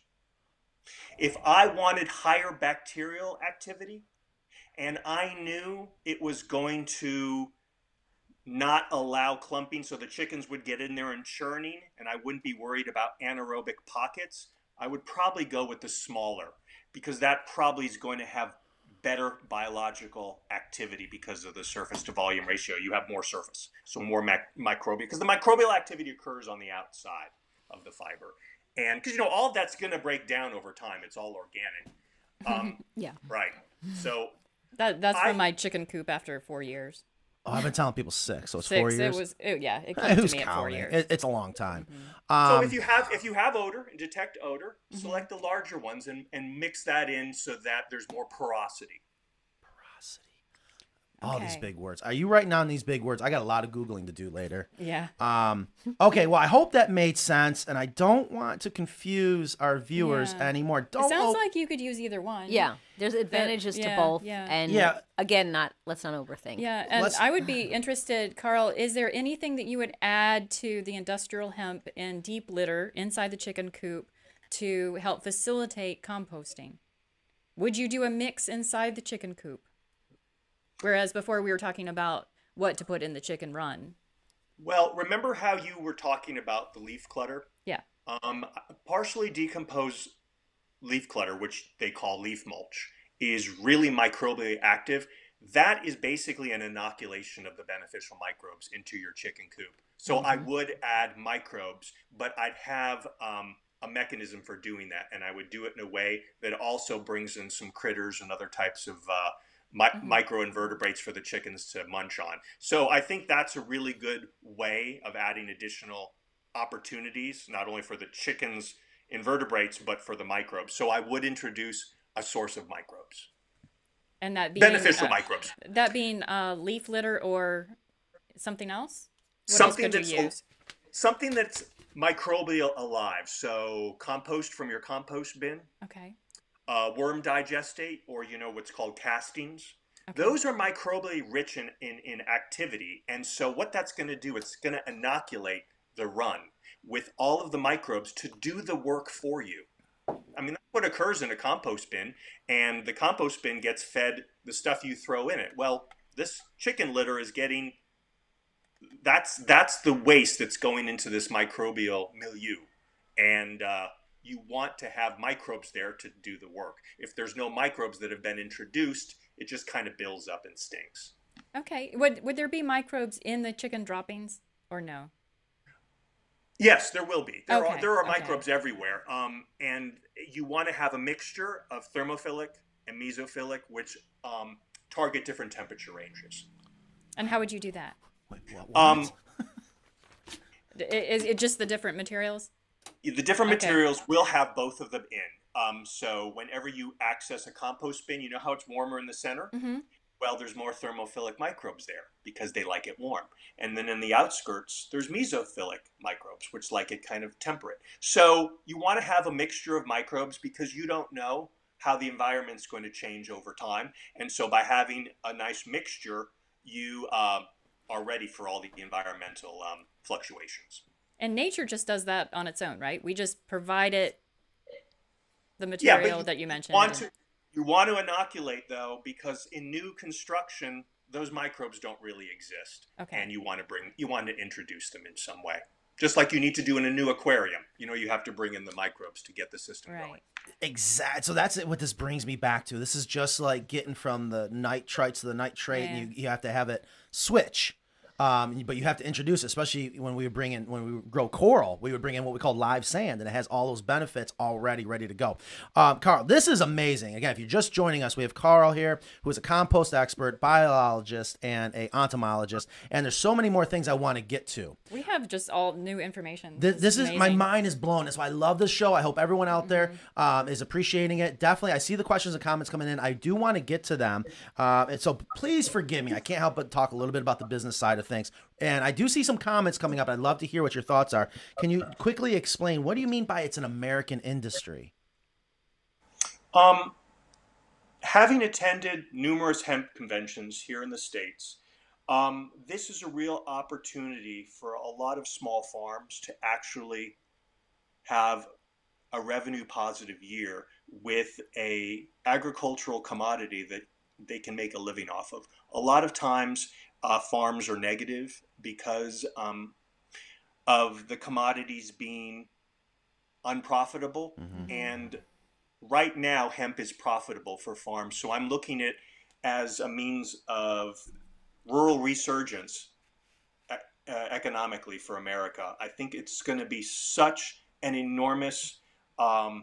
If I wanted higher bacterial activity and I knew it was going to not allow clumping so the chickens would get in there and churning and I wouldn't be worried about anaerobic pockets, I would probably go with the smaller, because that probably is going to have better biological activity because of the surface to volume ratio. You have more surface, so more mac- microbial, because the microbial activity occurs on the outside of the fiber. And because, you know, all of that's going to break down over time. It's all organic. Um, yeah. Right. So that that's I, from my chicken coop after four years. Oh, I've been telling people six, so it's six, four years. It was, it, yeah, it came Who's to me counting? at four years. It, it's a long time. Mm-hmm. Um, so if you have if you have odor and detect odor, mm-hmm. select the larger ones and, and mix that in so that there's more porosity. Porosity. All okay. these big words. Are you writing down these big words? I got a lot of Googling to do later. Yeah. Um. Okay, well, I hope that made sense, and I don't want to confuse our viewers yeah. anymore. Don't it sounds hope... like you could use either one. Yeah, there's advantages but, to yeah, both. Yeah. And yeah. again, not let's not overthink. Yeah, and Let's... I would be interested, Carl, is there anything that you would add to the industrial hemp and deep litter inside the chicken coop to help facilitate composting? Would you do a mix inside the chicken coop? Whereas before we were talking about what to put in the chicken run. Well, remember how you were talking about the leaf clutter? Yeah. Um, partially decomposed leaf clutter, which they call leaf mulch, is really microbially active. That is basically an inoculation of the beneficial microbes into your chicken coop. So mm-hmm. I would add microbes, but I'd have um, a mechanism for doing that. And I would do it in a way that also brings in some critters and other types of uh, Mi- mm-hmm. microinvertebrates for the chickens to munch on. So I think that's a really good way of adding additional opportunities, not only for the chickens' invertebrates, but for the microbes. So I would introduce a source of microbes. And that being beneficial uh, microbes. That being uh, leaf litter or something else? What something else could that's you use? Something that's microbial alive. So compost from your compost bin. Okay. Uh, worm digestate, or you know what's called castings. Okay. Those are microbially rich in, in, in activity. And so what that's going to do, it's going to inoculate the run with all of the microbes to do the work for you. I mean, that's what occurs in a compost bin, and the compost bin gets fed the stuff you throw in it. Well, this chicken litter is getting, that's, that's the waste that's going into this microbial milieu. And, uh, you want to have microbes there to do the work. If there's no microbes that have been introduced, it just kind of builds up and stinks. Okay. Would would there be microbes in the chicken droppings or no? Yes, there will be. There okay. are there are okay. microbes everywhere. Um, and you want to have a mixture of thermophilic and mesophilic, which um, target different temperature ranges. And how would you do that? Wait, what, what? Um, is it just the different materials? The different okay. materials will have both of them in. Um, so whenever you access a compost bin, you know how it's warmer in the center? Mm-hmm. well, there's more thermophilic microbes there because they like it warm. And then in the outskirts, there's mesophilic microbes, which like it kind of temperate. So you want to have a mixture of microbes because you don't know how the environment's going to change over time. And so by having a nice mixture, you uh, are ready for all the environmental um, fluctuations. And nature just does that on its own, right? We just provide it the material yeah, you that you mentioned. Want to, you want to inoculate, though, because in new construction, those microbes don't really exist. Okay. And you want to bring, you want to introduce them in some way. Just like you need to do in a new aquarium. You know, you have to bring in the microbes to get the system right. going. Exactly. So that's it, what this brings me back to. This is just like getting from the nitrites to the nitrate, Yeah. and you, you have to have it switch. Um, but you have to introduce it, especially when we would bring in, when we would grow coral, we would bring in what we call live sand, and it has all those benefits already ready to go. Um, Carl, this is amazing. Again, if you're just joining us, we have Carl here, who is a compost expert, biologist, and a entomologist. And there's so many more things I want to get to. We have just all new information. This, This this is, my amazing. mind is blown. That's why I love this show. I hope everyone out there um, is appreciating it. Definitely, I see the questions and comments coming in. I do want to get to them. Uh, and so please forgive me. I can't help but talk a little bit about the business side of things. And I do see some comments coming up. I'd love to hear what your thoughts are. Can you quickly explain, what do you mean by it's an American industry? Um, having attended numerous hemp conventions here in the States, um, this is a real opportunity for a lot of small farms to actually have a revenue positive year with a agricultural commodity that they can make a living off of. A lot of times uh, farms are negative because um, of the commodities being unprofitable. Mm-hmm. And right now, hemp is profitable for farms. So I'm looking at it as a means of rural resurgence uh, economically for America. I think it's going to be such an enormous um,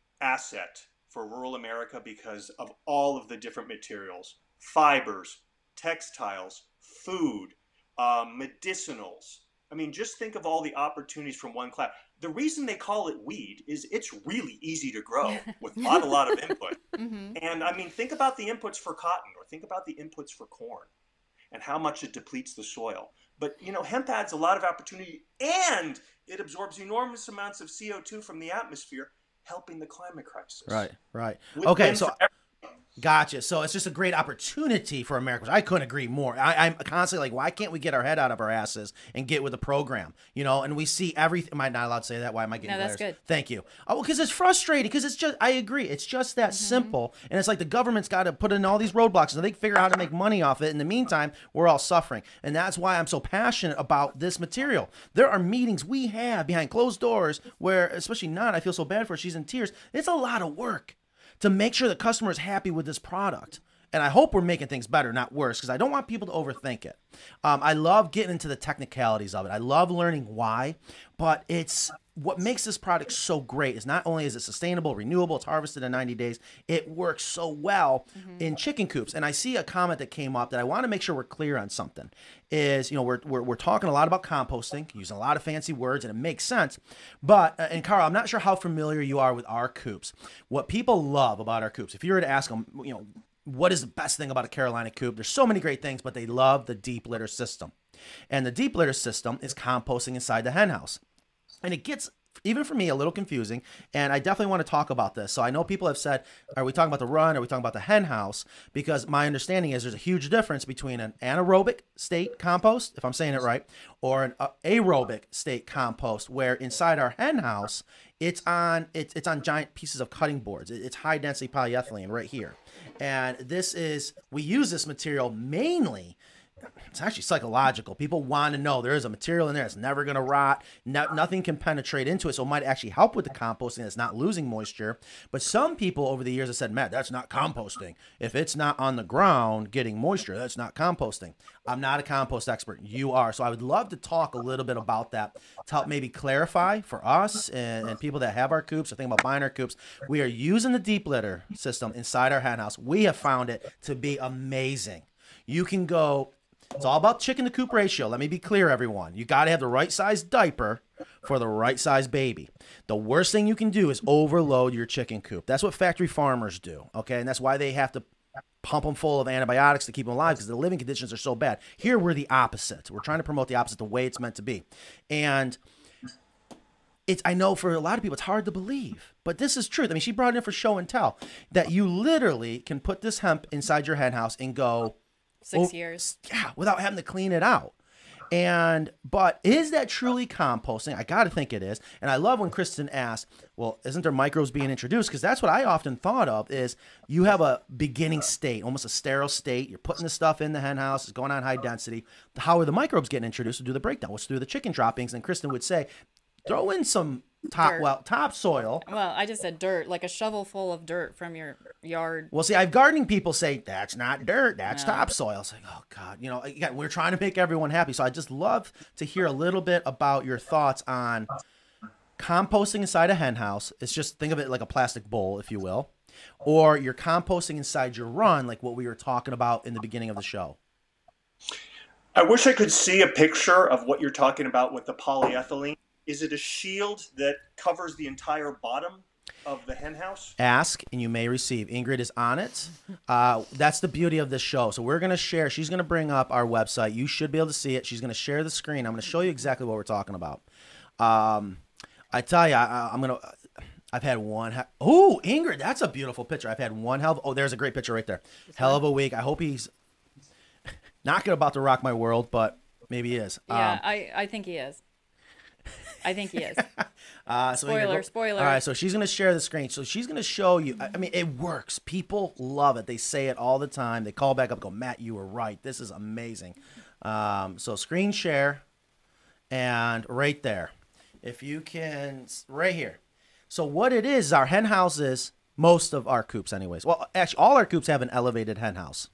asset for rural America because of all of the different materials, fibers, textiles, food, um, medicinals. I mean, just think of all the opportunities from one class. The reason they call it weed is it's really easy to grow with not a lot of input. Mm-hmm. And I mean, think about the inputs for cotton or think about the inputs for corn and how much it depletes the soil. But, you know, hemp adds a lot of opportunity and it absorbs enormous amounts of C O two from the atmosphere, helping the climate crisis. Right, right. Win-win Okay, so for everyone. gotcha. So it's just a great opportunity for Americans. I couldn't agree more. I, I'm constantly like, why can't we get our head out of our asses and get with the program? You know, and we see everything. Am I not allowed to say that? Why am I getting No, that's glares? good. Thank you. Oh, well, because it's frustrating. Because it's just, I agree. It's just that simple. And it's like the government's got to put in all these roadblocks so they can figure out how to make money off it. In the meantime, we're all suffering. And that's why I'm so passionate about this material. There are meetings we have behind closed doors where, especially Nan, I feel so bad for her. She's in tears. It's a lot of work to make sure the customer is happy with this product. And I hope we're making things better, not worse, because I don't want people to overthink it. Um, I love getting into the technicalities of it. I love learning why, but it's what makes this product so great is not only is it sustainable, renewable, it's harvested in ninety days, it works so well mm-hmm. in chicken coops. And I see a comment that came up that I want to make sure we're clear on something is, you know, we're, we're, we're talking a lot about composting, using a lot of fancy words, and it makes sense. But, uh, and Carl, I'm not sure how familiar you are with our coops. What people love about our coops, if you were to ask them, you know, what is the best thing about a Carolina coop? There's so many great things, but they love the deep litter system. And the deep litter system is composting inside the hen house. And it gets, even for me, a little confusing. And I definitely want to talk about this. So I know people have said, are we talking about the run? Are we talking about the hen house? Because my understanding is there's a huge difference between an anaerobic state compost, if I'm saying it right, or an aerobic state compost, where inside our hen house, it's on it's, it's on giant pieces of cutting boards. It's high density polyethylene right here. And this is, we use this material mainly, it's actually psychological. People want to know there is a material in there. It's never going to rot. No, nothing can penetrate into it. So it might actually help with the composting. It's not losing moisture. But some people over the years have said, Matt, that's not composting. If it's not on the ground getting moisture, that's not composting. I'm not a compost expert. You are. So I would love to talk a little bit about that to help maybe clarify for us and, and people that have our coops or think about buying our coops. We are using the deep litter system inside our hen house. We have found it to be amazing. You can go... It's all about chicken to coop ratio. Let me be clear, everyone. You got to have the right size diaper for the right size baby. The worst thing you can do is overload your chicken coop. That's what factory farmers do, okay? And that's why they have to pump them full of antibiotics to keep them alive because the living conditions are so bad. Here, we're the opposite. We're trying to promote the opposite, the way it's meant to be. And it's, I know for a lot of people, it's hard to believe, but this is truth. I mean, she brought it in for show and tell that you literally can put this hemp inside your hen house and go Six oh, years. Yeah, without having to clean it out. And, but is that truly composting? I got to think it is. And I love when Kristen asked, well, isn't there microbes being introduced? Because that's what I often thought of is you have a beginning state, almost a sterile state. You're putting the stuff in the hen house. It's going on high density. How are the microbes getting introduced to do the breakdown? What's through the chicken droppings? And Kristen would say, throw in some top, Dirt. well, topsoil. Well, I just said dirt, like a shovel full of dirt from your yard. Well, see, I've gardening people say, that's not dirt, that's No. topsoil. It's like, oh, God. You know, again, we're trying to make everyone happy. So I just love to hear a little bit about your thoughts on composting inside a hen house. It's just, think of it like a plastic bowl, if you will. Or you're composting inside your run, like what we were talking about in the beginning of the show. I wish I could see a picture of what you're talking about with the polyethylene. Is it a shield that covers the entire bottom of the hen house? Ask and you may receive. Ingrid is on it. Uh, that's the beauty of this show. So we're going to share. She's going to bring up our website. You should be able to see it. She's going to share the screen. I'm going to show you exactly what we're talking about. Um, I tell you, I, I'm going to. I've had one. Ha- oh, Ingrid, that's a beautiful picture. I've had one hell of. Oh, there's a great picture right there. Hell of a week. I hope he's not going about to rock my world, but maybe he is. Yeah, Um, I, I think he is. I think he is. Uh, so Spoiler, Ingrid, go- spoiler. All right, so she's going to share the screen. So she's going to show you. I I mean, it works. People love it. They say it all the time. They call back up, go, Matt, you were right. This is amazing. Um, so screen share, and right there, if you can, right here. So what it is, our hen houses, most of our coops, anyways. Well, actually, all our coops have an elevated hen house.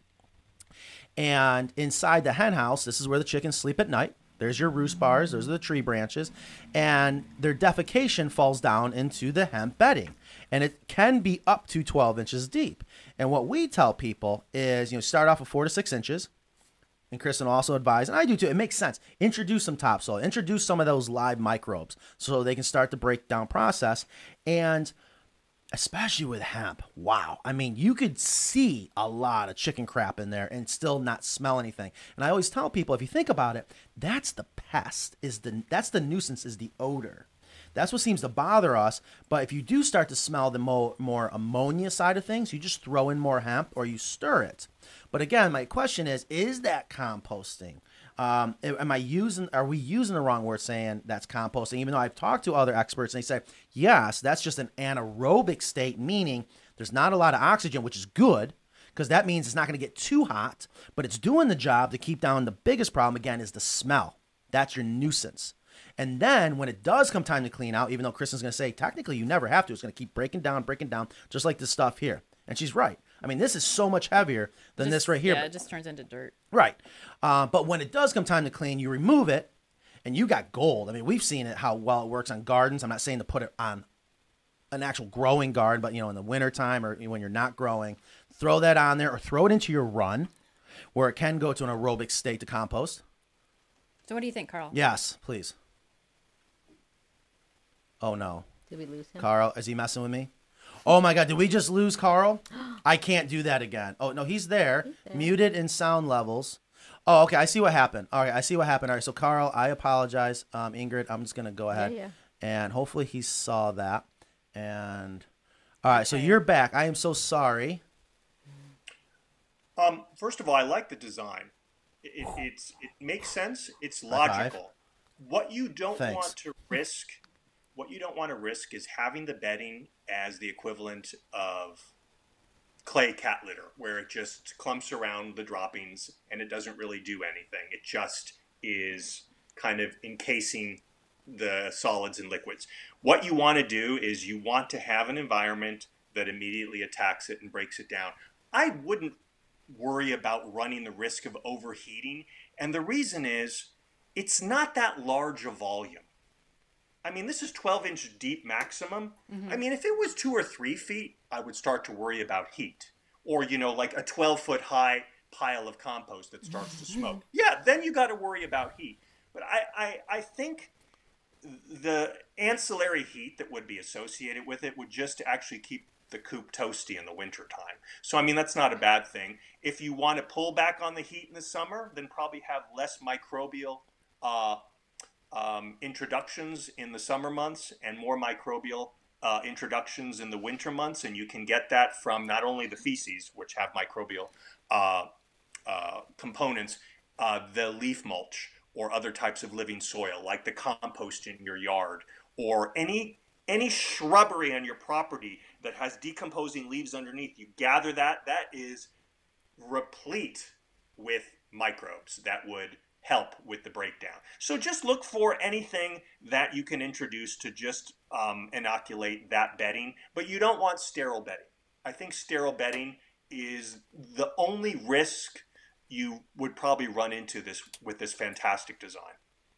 And inside the hen house, this is where the chickens sleep at night. There's your roost bars. Those are the tree branches. And their defecation falls down into the hemp bedding. And it can be up to twelve inches deep. And what we tell people is, you know, start off with four to six inches. And Kristen also advised, and I do too, it makes sense. Introduce some topsoil. Introduce some of those live microbes so they can start the breakdown process. And especially with hemp, wow. I mean, you could see a lot of chicken crap in there and still not smell anything. And I always tell people, if you think about it, that's the pest, is the that's the nuisance, is the odor. That's what seems to bother us. But if you do start to smell the mo- more ammonia side of things, you just throw in more hemp or you stir it. But again, my question is, is that composting? Um, am I using, are we using the wrong word saying that's composting? Even though I've talked to other experts and they say, yes, that's just an anaerobic state, meaning there's not a lot of oxygen, which is good because that means it's not going to get too hot, but it's doing the job to keep down the biggest problem, again, is the smell. That's your nuisance. And then when it does come time to clean out, even though Kristen's going to say, technically you never have to, it's going to keep breaking down, breaking down, just like this stuff here. And she's right. I mean, this is so much heavier than Just- this right here. Yeah, but- it just turns into dirt. Right. Uh, but when it does come time to clean, you remove it and you got gold. I mean, we've seen it, how well it works on gardens. I'm not saying to put it on an actual growing garden, but, you know, in the wintertime or when you're not growing, throw that on there or throw it into your run where it can go to an aerobic state to compost. So what do you think, Carl? Yes, please. Oh, no. Did we lose him? Carl, is he messing with me? Oh, my God. Did we just lose Carl? I can't do that again. Oh, no, he's there. He's there. Muted in sound levels. Oh, okay. I see what happened. All right. I see what happened. All right. So, Carl, I apologize. Um, Ingrid, I'm just going to go ahead. yeah. And hopefully he saw that. And, all right. So, you're back. I am so sorry. Um, first of all, I like the design. It, it's it makes sense. It's High five. logical. What you don't Thanks. want to risk, what you don't want to risk, is having the bedding as the equivalent of clay cat litter, where it just clumps around the droppings and it doesn't really do anything. It just is kind of encasing the solids and liquids. What you want to do is you want to have an environment that immediately attacks it and breaks it down. I wouldn't worry about running the risk of overheating. And the reason is it's not that large a volume. I mean, this is twelve inch deep maximum. Mm-hmm. I mean, if it was two or three feet, I would start to worry about heat. Or, you know, like a twelve foot high pile of compost that starts to smoke. Yeah, then you got to worry about heat. But I, I, I think the ancillary heat that would be associated with it would just actually keep the coop toasty in the wintertime. So, I mean, that's not a bad thing. If you want to pull back on the heat in the summer, then probably have less microbial uh, um, introductions in the summer months and more microbial uh, introductions in the winter months. And you can get that from not only the feces, which have microbial uh, uh, components, uh, the leaf mulch or other types of living soil, like the compost in your yard, or any any shrubbery on your property that has decomposing leaves underneath. You gather that, that is replete with microbes that would help with the breakdown. So just look for anything that you can introduce to just um, inoculate that bedding, but you don't want sterile bedding. I think sterile bedding is the only risk you would probably run into this with this fantastic design.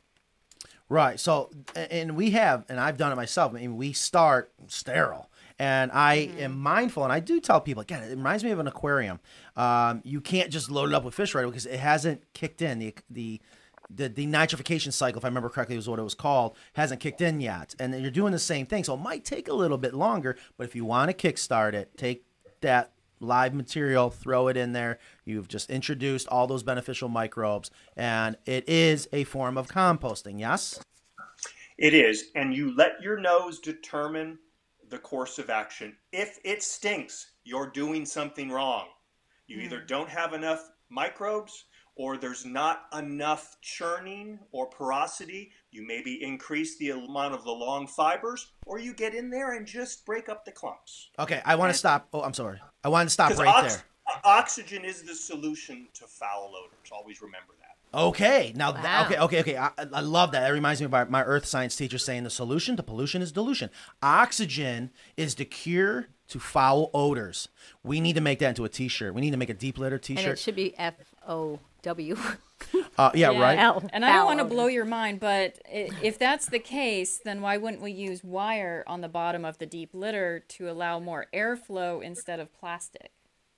Right. So, and we have, and I've done it myself. I mean, we start sterile, and I mm-hmm. am mindful, and I do tell people, again, it reminds me of an aquarium. Um, you can't just load it up with fish right away because it hasn't kicked in. The, the, the, the nitrification cycle, if I remember correctly, was what it was called, hasn't kicked in yet. And then you're doing the same thing. So it might take a little bit longer, but if you want to kickstart it, take that live material, throw it in there. You've just introduced all those beneficial microbes, and it is a form of composting, yes? It is, and you let your nose determine the course of action. If it stinks, you're doing something wrong. You mm. either don't have enough microbes, or there's not enough churning or porosity. You maybe increase the amount of the long fibers, or you get in there and just break up the clumps. Okay, I want to stop. Oh, I'm sorry. I want to stop right ox- there. Oxygen is the solution to foul odors. Always remember that. Okay, now, wow. th- okay, okay, okay. I, I love that. That reminds me of my, my earth science teacher saying the solution to pollution is dilution. Oxygen is the cure to foul odors. We need to make that into a T-shirt. We need to make a deep litter T-shirt. And it should be F O W. Uh, yeah, Yeah, right. L. And I don't Foul want to odors. blow your mind, but i- if that's the case, then why wouldn't we use wire on the bottom of the deep litter to allow more airflow instead of plastic?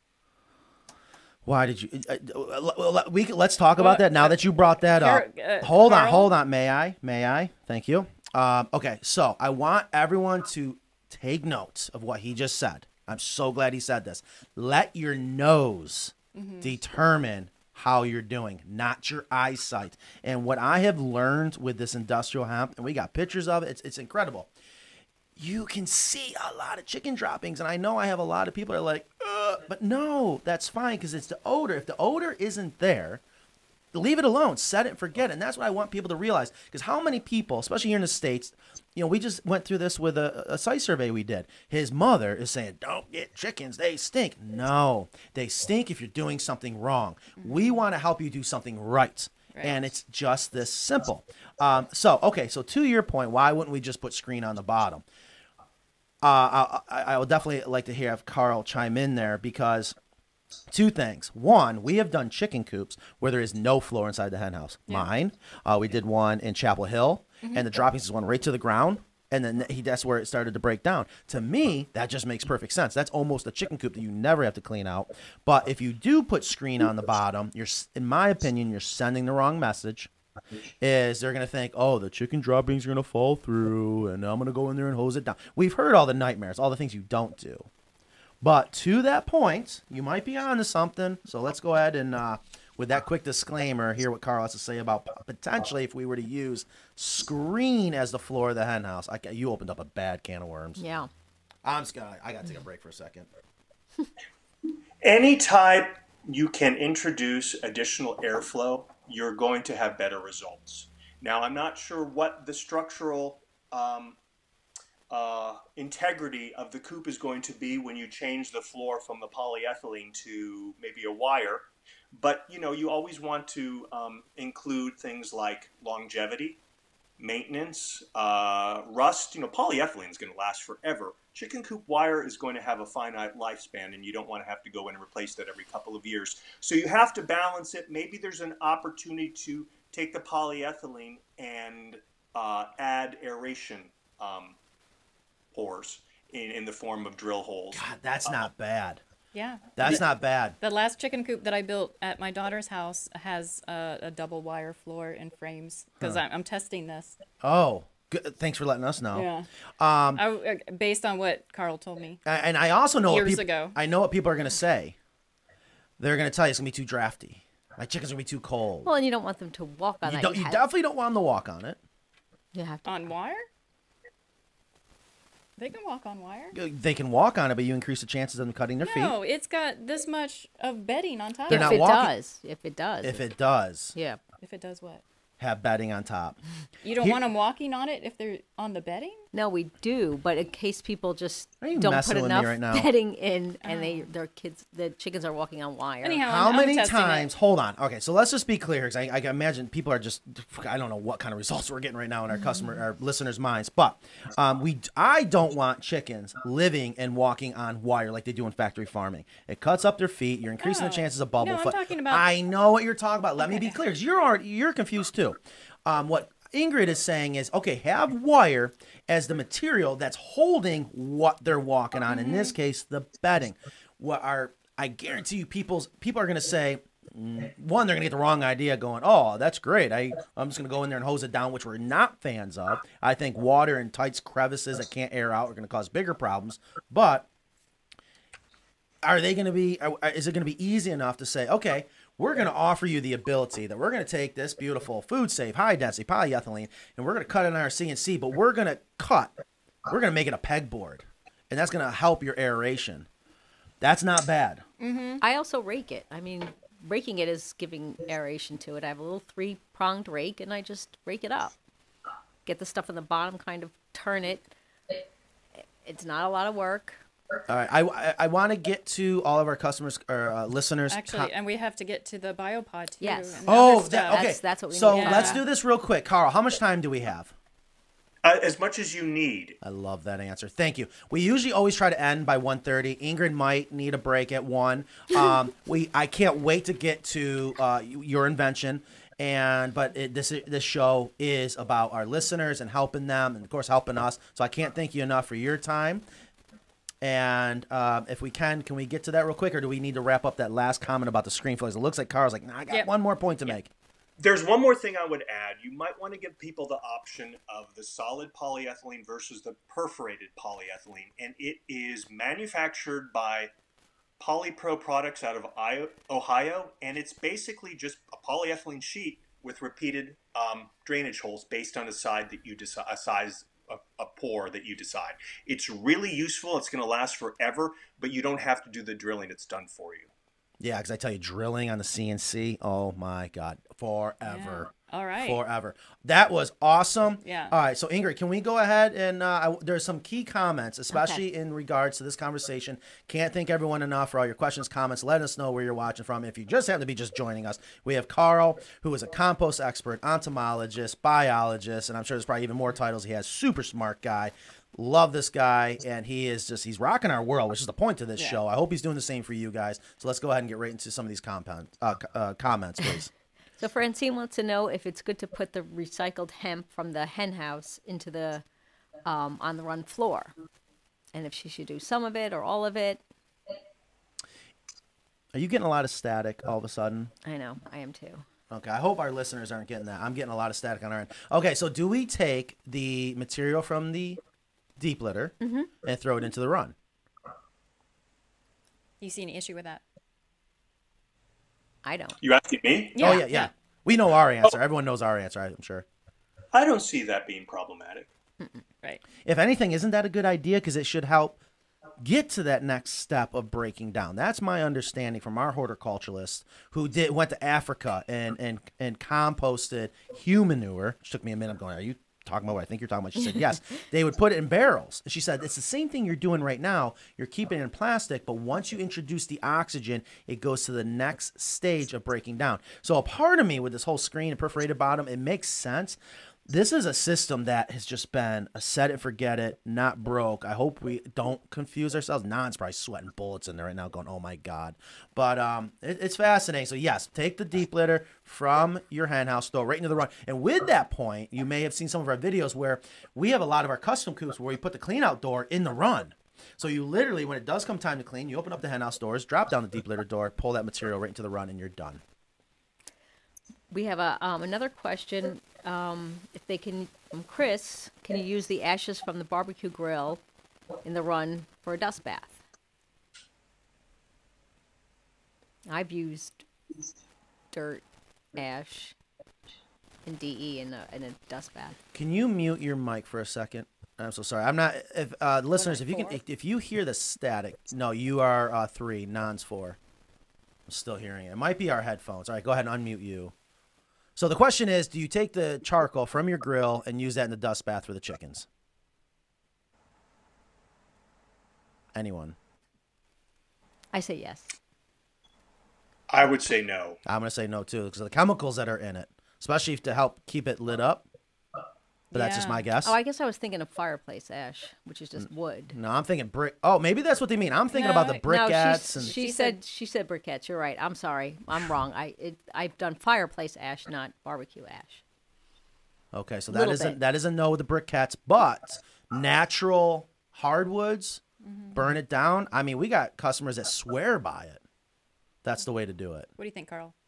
Why did you? Uh, uh, we let's talk about that now that you brought that up. Car- uh, hold on, Carl? hold on. May I? May I? Thank you. Um, okay, so I want everyone to take notes of what he just said. I'm so glad he said this. Let your nose mm-hmm. determine how you're doing, not your eyesight. And what I have learned with this industrial hemp, and we got pictures of it, it's, it's incredible. You can see a lot of chicken droppings, and I know I have a lot of people that are like, ugh, but no, that's fine because it's the odor. If the odor isn't there, leave it alone. Set it and forget it. And that's what I want people to realize. Because how many people, especially here in the States, you know, we just went through this with a, a site survey we did. His mother is saying, don't get chickens. They stink. No, they stink if you're doing something wrong. Mm-hmm. We want to help you do something right. Right. And it's just this simple. Um, so, okay, so to your point, why wouldn't we just put screen on the bottom? Uh, I, I would definitely like to hear if Carl chime in there because two things. One, we have done chicken coops where there is no floor inside the hen house. Yeah. Mine, uh, we did one in Chapel Hill, mm-hmm. and the droppings just went right to the ground, and then he, that's where it started to break down. To me, that just makes perfect sense. That's almost a chicken coop that you never have to clean out. But if you do put screen on the bottom, you're, in my opinion, you're sending the wrong message. Is they're going to think, oh, the chicken droppings are going to fall through, and I'm going to go in there and hose it down. We've heard all the nightmares, all the things you don't do. But to that point, you might be onto something. So let's go ahead and, uh, with that quick disclaimer, hear what Carl has to say about potentially if we were to use screen as the floor of the hen house. I, you opened up a bad can of worms. Yeah. I'm just going to, I got to take a break for a second. Any type you can introduce additional airflow, you're going to have better results. Now, I'm not sure what the structural um, uh, integrity of the coop is going to be when you change the floor from the polyethylene to maybe a wire, but you know, you always want to um, include things like longevity, maintenance, uh, rust. You know, polyethylene is going to last forever. Chicken coop wire is going to have a finite lifespan, and you don't want to have to go in and replace that every couple of years. So you have to balance it. Maybe there's an opportunity to take the polyethylene and uh, add aeration um, pores in, in the form of drill holes. God, that's uh, not bad. Yeah. That's not bad. The last chicken coop that I built at my daughter's house has a, a double wire floor and frames because huh. I'm, I'm testing this. Oh. Good. Thanks for letting us know. Yeah. Um, I, uh, based on what Carl told me. and I also know what Years people, ago. I know what people are going to say. They're going to tell you it's going to be too drafty. My chicken's going to be too cold. Well, and you don't want them to walk on you that. don't, you have- definitely don't want them to walk on it. You have to. On wire? They can walk on wire. They can walk on it, but you increase the chances of them cutting their No, feet. it's got this much of bedding on top. They're If not it walking- does, if it does, If it does, yeah. If it does what? have bedding on top. You don't Here- want them walking on it if they're on the bedding? No, we do, but in case people just Are you don't messing put with me enough right now? bedding in, and they their kids, the chickens are walking on wire. Anyhow, How I'm, I'm many testing times? It. Hold on. Okay, so let's just be clear, because I, I can imagine people are just, I don't know what kind of results we're getting right now in our customer, our listeners' minds. But um, we, I don't want chickens living and walking on wire like they do in factory farming. It cuts up their feet. You're increasing Oh. the chances of bubble No, I'm foot. talking about- I know what you're talking about. Let me be clear, because you're already, you're confused too. Um, what Ingrid is saying is, okay, have wire as the material that's holding what they're walking on. In this case, the bedding. What are I guarantee you, people's people are going to say, mm, one, they're going to get the wrong idea, going, oh, that's great. I I'm just going to go in there and hose it down, which we're not fans of. I think water and tight crevices that can't air out are going to cause bigger problems. But are they going to be? Are, is it going to be easy enough to say, okay, we're going to offer you the ability that we're going to take this beautiful food safe, high density polyethylene, and we're going to cut it in our C N C, but we're going to cut, we're going to make it a pegboard, and that's going to help your aeration. That's not bad. I also rake it. I mean, raking it is giving aeration to it. I have a little three pronged rake, and I just rake it up. Get the stuff in the bottom, kind of turn it. It's not a lot of work. All right, I, I, I want to get to all of our customers or uh, listeners. Actually, com- and we have to get to the biopod too. Yes. and oh, other that, stuff. okay. That's- that's what we so need to let's talk do this real quick. Carl, how much time do we have? Uh, as much as you need. I love that answer. Thank you. We usually always try to end by one thirty. Ingrid might need a break at one. Um, we I can't wait to get to uh, your invention. And but it, this this show is about our listeners and helping them, and of course helping us. So I can't thank you enough for your time. And uh, if we can, can we get to that real quick, or do we need to wrap up that last comment about the screen flares? It looks like Carl's like, nah, I got Yep. one more point to make. There's one more thing I would add. You might want to give people the option of the solid polyethylene versus the perforated polyethylene. And it is manufactured by Polypro Products out of I- Ohio. And it's basically just a polyethylene sheet with repeated um, drainage holes based on a side that you decide, a size, a, a pore that you decide. It's really useful. It's going to last forever, but you don't have to do the drilling. It's done for you. Yeah, because I tell you, drilling on the C N C, oh my God, forever. All right. Forever. That was awesome. Yeah. All right, so Ingrid, can we go ahead and uh, I, there's some key comments, especially in regards to this conversation. Can't thank everyone enough for all your questions, comments. Let us know where you're watching from. If you just happen to be just joining us, we have Carl, who is a compost expert, entomologist, biologist, and I'm sure there's probably even more titles he has. Super smart guy. Love this guy, and he is just, he's rocking our world, which is the point of this Yeah. show. I hope he's doing the same for you guys. So let's go ahead and get right into some of these compound, uh, uh, comments, please. So Francine wants to know if it's good to put the recycled hemp from the hen house into the um, on the run floor, and if she should do some of it or all of it. Are you getting a lot of static all of a sudden? I know, I am too. Okay, I hope our listeners aren't getting that. I'm getting a lot of static on our end. Okay, so do we take the material from the deep litter Mm-hmm. and throw it into the run? You see any issue with that? I don't. You asking me? oh, yeah, yeah. We know our answer. Everyone knows our answer, I'm sure. I don't see that being problematic. Right. If anything, isn't that a good idea? Because it should help get to that next step of breaking down. That's my understanding from our horticulturalist who did went to Africa and and and composted human manure. Which took me a minute. I'm going, are you talking about what I think you're talking about? She said, yes. They would put it in barrels. And she said, it's the same thing you're doing right now. You're keeping it in plastic, but once you introduce the oxygen, it goes to the next stage of breaking down. So a part of me with this whole screen and perforated bottom, it makes sense. This is a system that has just been a set it, forget it, not broke. I hope we don't confuse ourselves. Non's probably sweating bullets in there right now going, oh my God. But um, it, it's fascinating. So yes, take the deep litter from your hen house, throw it right into the run. And with that point, you may have seen some of our videos where we have a lot of our custom coops where we put the clean out door in the run. So you literally, when it does come time to clean, you open up the hen house doors, drop down the deep litter door, pull that material right into the run, and you're done. We have a um, another question um, if they can, um, Chris, can you use the ashes from the barbecue grill in the run for a dust bath? I've used dirt, ash, and D E in a in a dust bath. Can you mute your mic for a second? I'm so sorry. I'm not. If uh, listeners, I if you can, four? if, if you hear the static, no, you are uh, three. Non's four. I'm still hearing it. It might be our headphones. All right, go ahead and unmute you. So the question is, do you take the charcoal from your grill and use that in the dust bath for the chickens? Anyone? I say yes. I would say no. I'm gonna say no too, because of the chemicals that are in it, especially to help keep it lit up. But that's just Yeah. my guess. Oh, I guess I was thinking of fireplace ash, which is just wood. No, I'm thinking brick. Oh, maybe that's what they mean. I'm thinking about the No, briquettes no, and. she, she said she said briquettes. You're right. I'm sorry. I'm wrong. I it, I've done fireplace ash, not barbecue ash. Okay, so that Little isn't bit. that is a no with the briquettes, but natural hardwoods, burn it down. I mean, we got customers that swear by it. That's the way to do it. What do you think, Carl?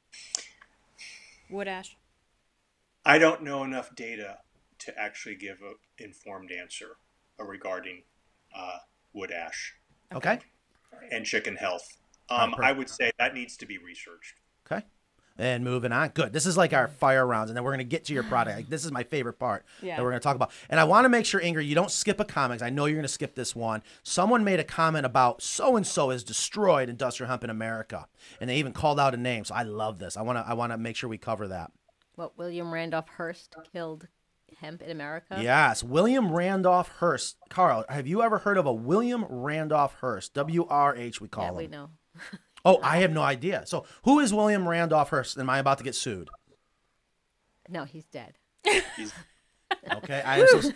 Wood ash? I don't know enough data to actually give an informed answer uh, regarding uh, wood ash Okay. and chicken health. Alright, Um, I perfect. would say that needs to be researched. Okay. And moving on. Good. This is like our fire rounds, and then we're gonna get to your product. Like, this is my favorite part Yeah. that we're gonna talk about. And I want to make sure, Ingrid, you don't skip a comment. I know you're gonna skip this one. Someone made a comment about so and so has destroyed industrial hemp in America, and they even called out a name. So I love this. I wanna I wanna make sure we cover that. What William Randolph Hearst killed hemp in America? Yes, William Randolph Hearst. Carl, have you ever heard of a William Randolph Hearst? W R H, we call Yeah, him. we know. Oh, I have no idea. So who is William Randolph Hearst? Am I about to get sued? No, he's dead. He's, Okay, I am so.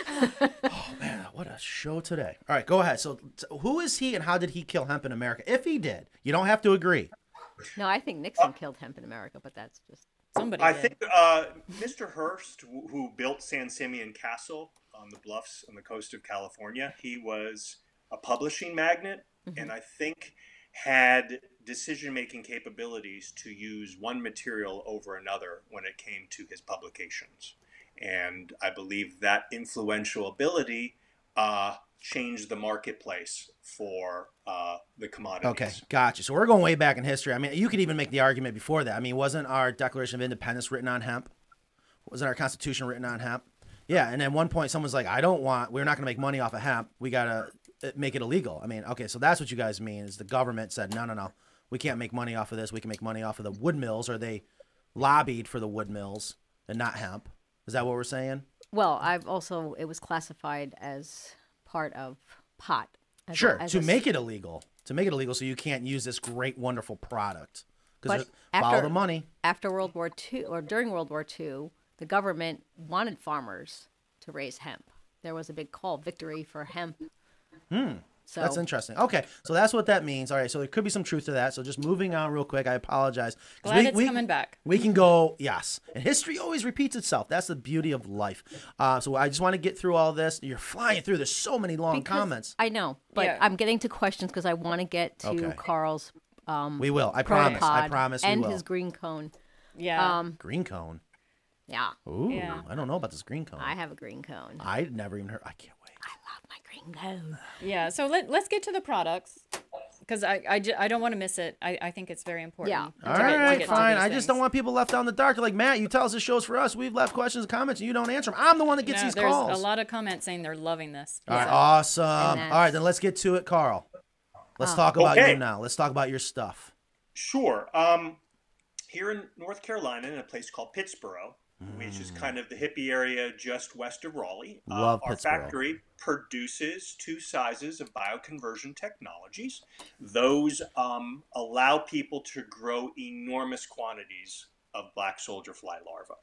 Oh man, what a show today! All right, go ahead. So, t- who is he, and how did he kill hemp in America? If he did, you don't have to agree. No, I think Nixon killed hemp in America, but that's just Somebody I did. think uh, Mister Hearst, who who built San Simeon Castle on the bluffs on the coast of California, he was a publishing magnate, and I think had decision-making capabilities to use one material over another when it came to his publications. And I believe that influential ability uh, changed the marketplace for uh, the commodities. Okay, gotcha. So we're going way back in history. I mean, you could even make the argument before that. I mean, wasn't our Declaration of Independence written on hemp? Wasn't our Constitution written on hemp? Yeah, and at one point someone's like, I don't want, we're not going to make money off of hemp. We got to make it illegal. I mean, okay, so that's what you guys mean is the government said, no, no, no, we can't make money off of this. We can make money off of the wood mills, or they lobbied for the wood mills and not hemp. Is that what we're saying? well. I've also it was classified as part of pot. As a- Sure, as to a s- make it illegal. To make it illegal so you can't use this great, wonderful product. Because But follow after- the money. after World War Two or during World War Two, the government wanted farmers to raise hemp. There was a big call, victory for hemp. Hmm. So That's interesting. Okay, so that's what that means. All right, so there could be some truth to that. So just moving on real quick, I apologize. 'Cause Glad it's coming back. We can go, yes. And history always repeats itself. That's the beauty of life. Uh, so I just want to get through all this. You're flying through. There's so many long because- comments. I know, but Yeah. I'm getting to questions because I want to get to Okay. Carl's um, We will. I promise. I protopod promise we and will. his green cone. Yeah. Um, Green cone. yeah, Ooh, Yeah. I don't know about this green cone. I have a green cone. I never even heard. I can't wait. I love my green cone. yeah. So let, let's get to the products because I, I, ju- I don't want to miss it. I, I think it's very important. Yeah. to All get- to right, get to fine. these I just don't things. want people left out in the dark. They're like, Matt, you tell us this show's for us. We've left questions and comments, and you don't answer them. I'm the one that gets No, these there's calls. a lot of comments saying they're loving this. All right, So- awesome. And All right, that's- then let's get to it, Carl. Let's Oh. talk about Okay. you now. Let's talk about your stuff. Sure. Um, here in North Carolina, in a place called Pittsboro, which is kind of the hippie area just west of Raleigh, uh, Love our Pittsboro. factory produces two sizes of bioconversion technologies. Those um, allow people to grow enormous quantities of black soldier fly larvae.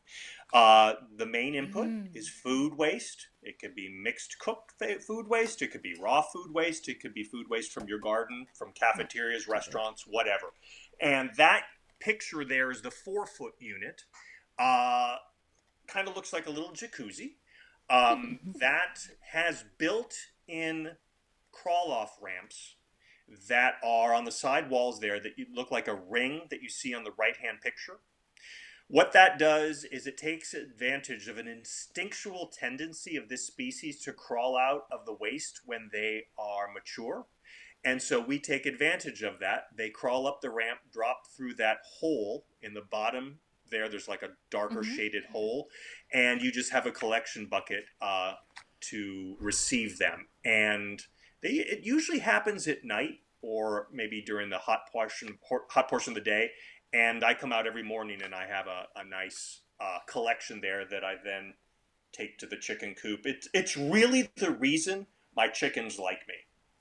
Uh, the main input is food waste. It could be mixed cooked fa- food waste. It could be raw food waste. It could be food waste from your garden, from cafeterias, restaurants, whatever. And that picture there is the four foot unit. Uh, kind of looks like a little jacuzzi. Um, that has built in crawl off ramps that are on the side walls there that you look like a ring that you see on the right hand picture. What that does is it takes advantage of an instinctual tendency of this species to crawl out of the waste when they are mature. And so we take advantage of that. They crawl up the ramp, drop through that hole in the bottom there. There's like a darker mm-hmm. shaded hole. And you just have a collection bucket uh, to receive them. And they, it usually happens at night or maybe during the hot portion, hot portion of the day. And I come out every morning and I have a, a nice uh, collection there that I then take to the chicken coop. It's it's really the reason my chickens like me.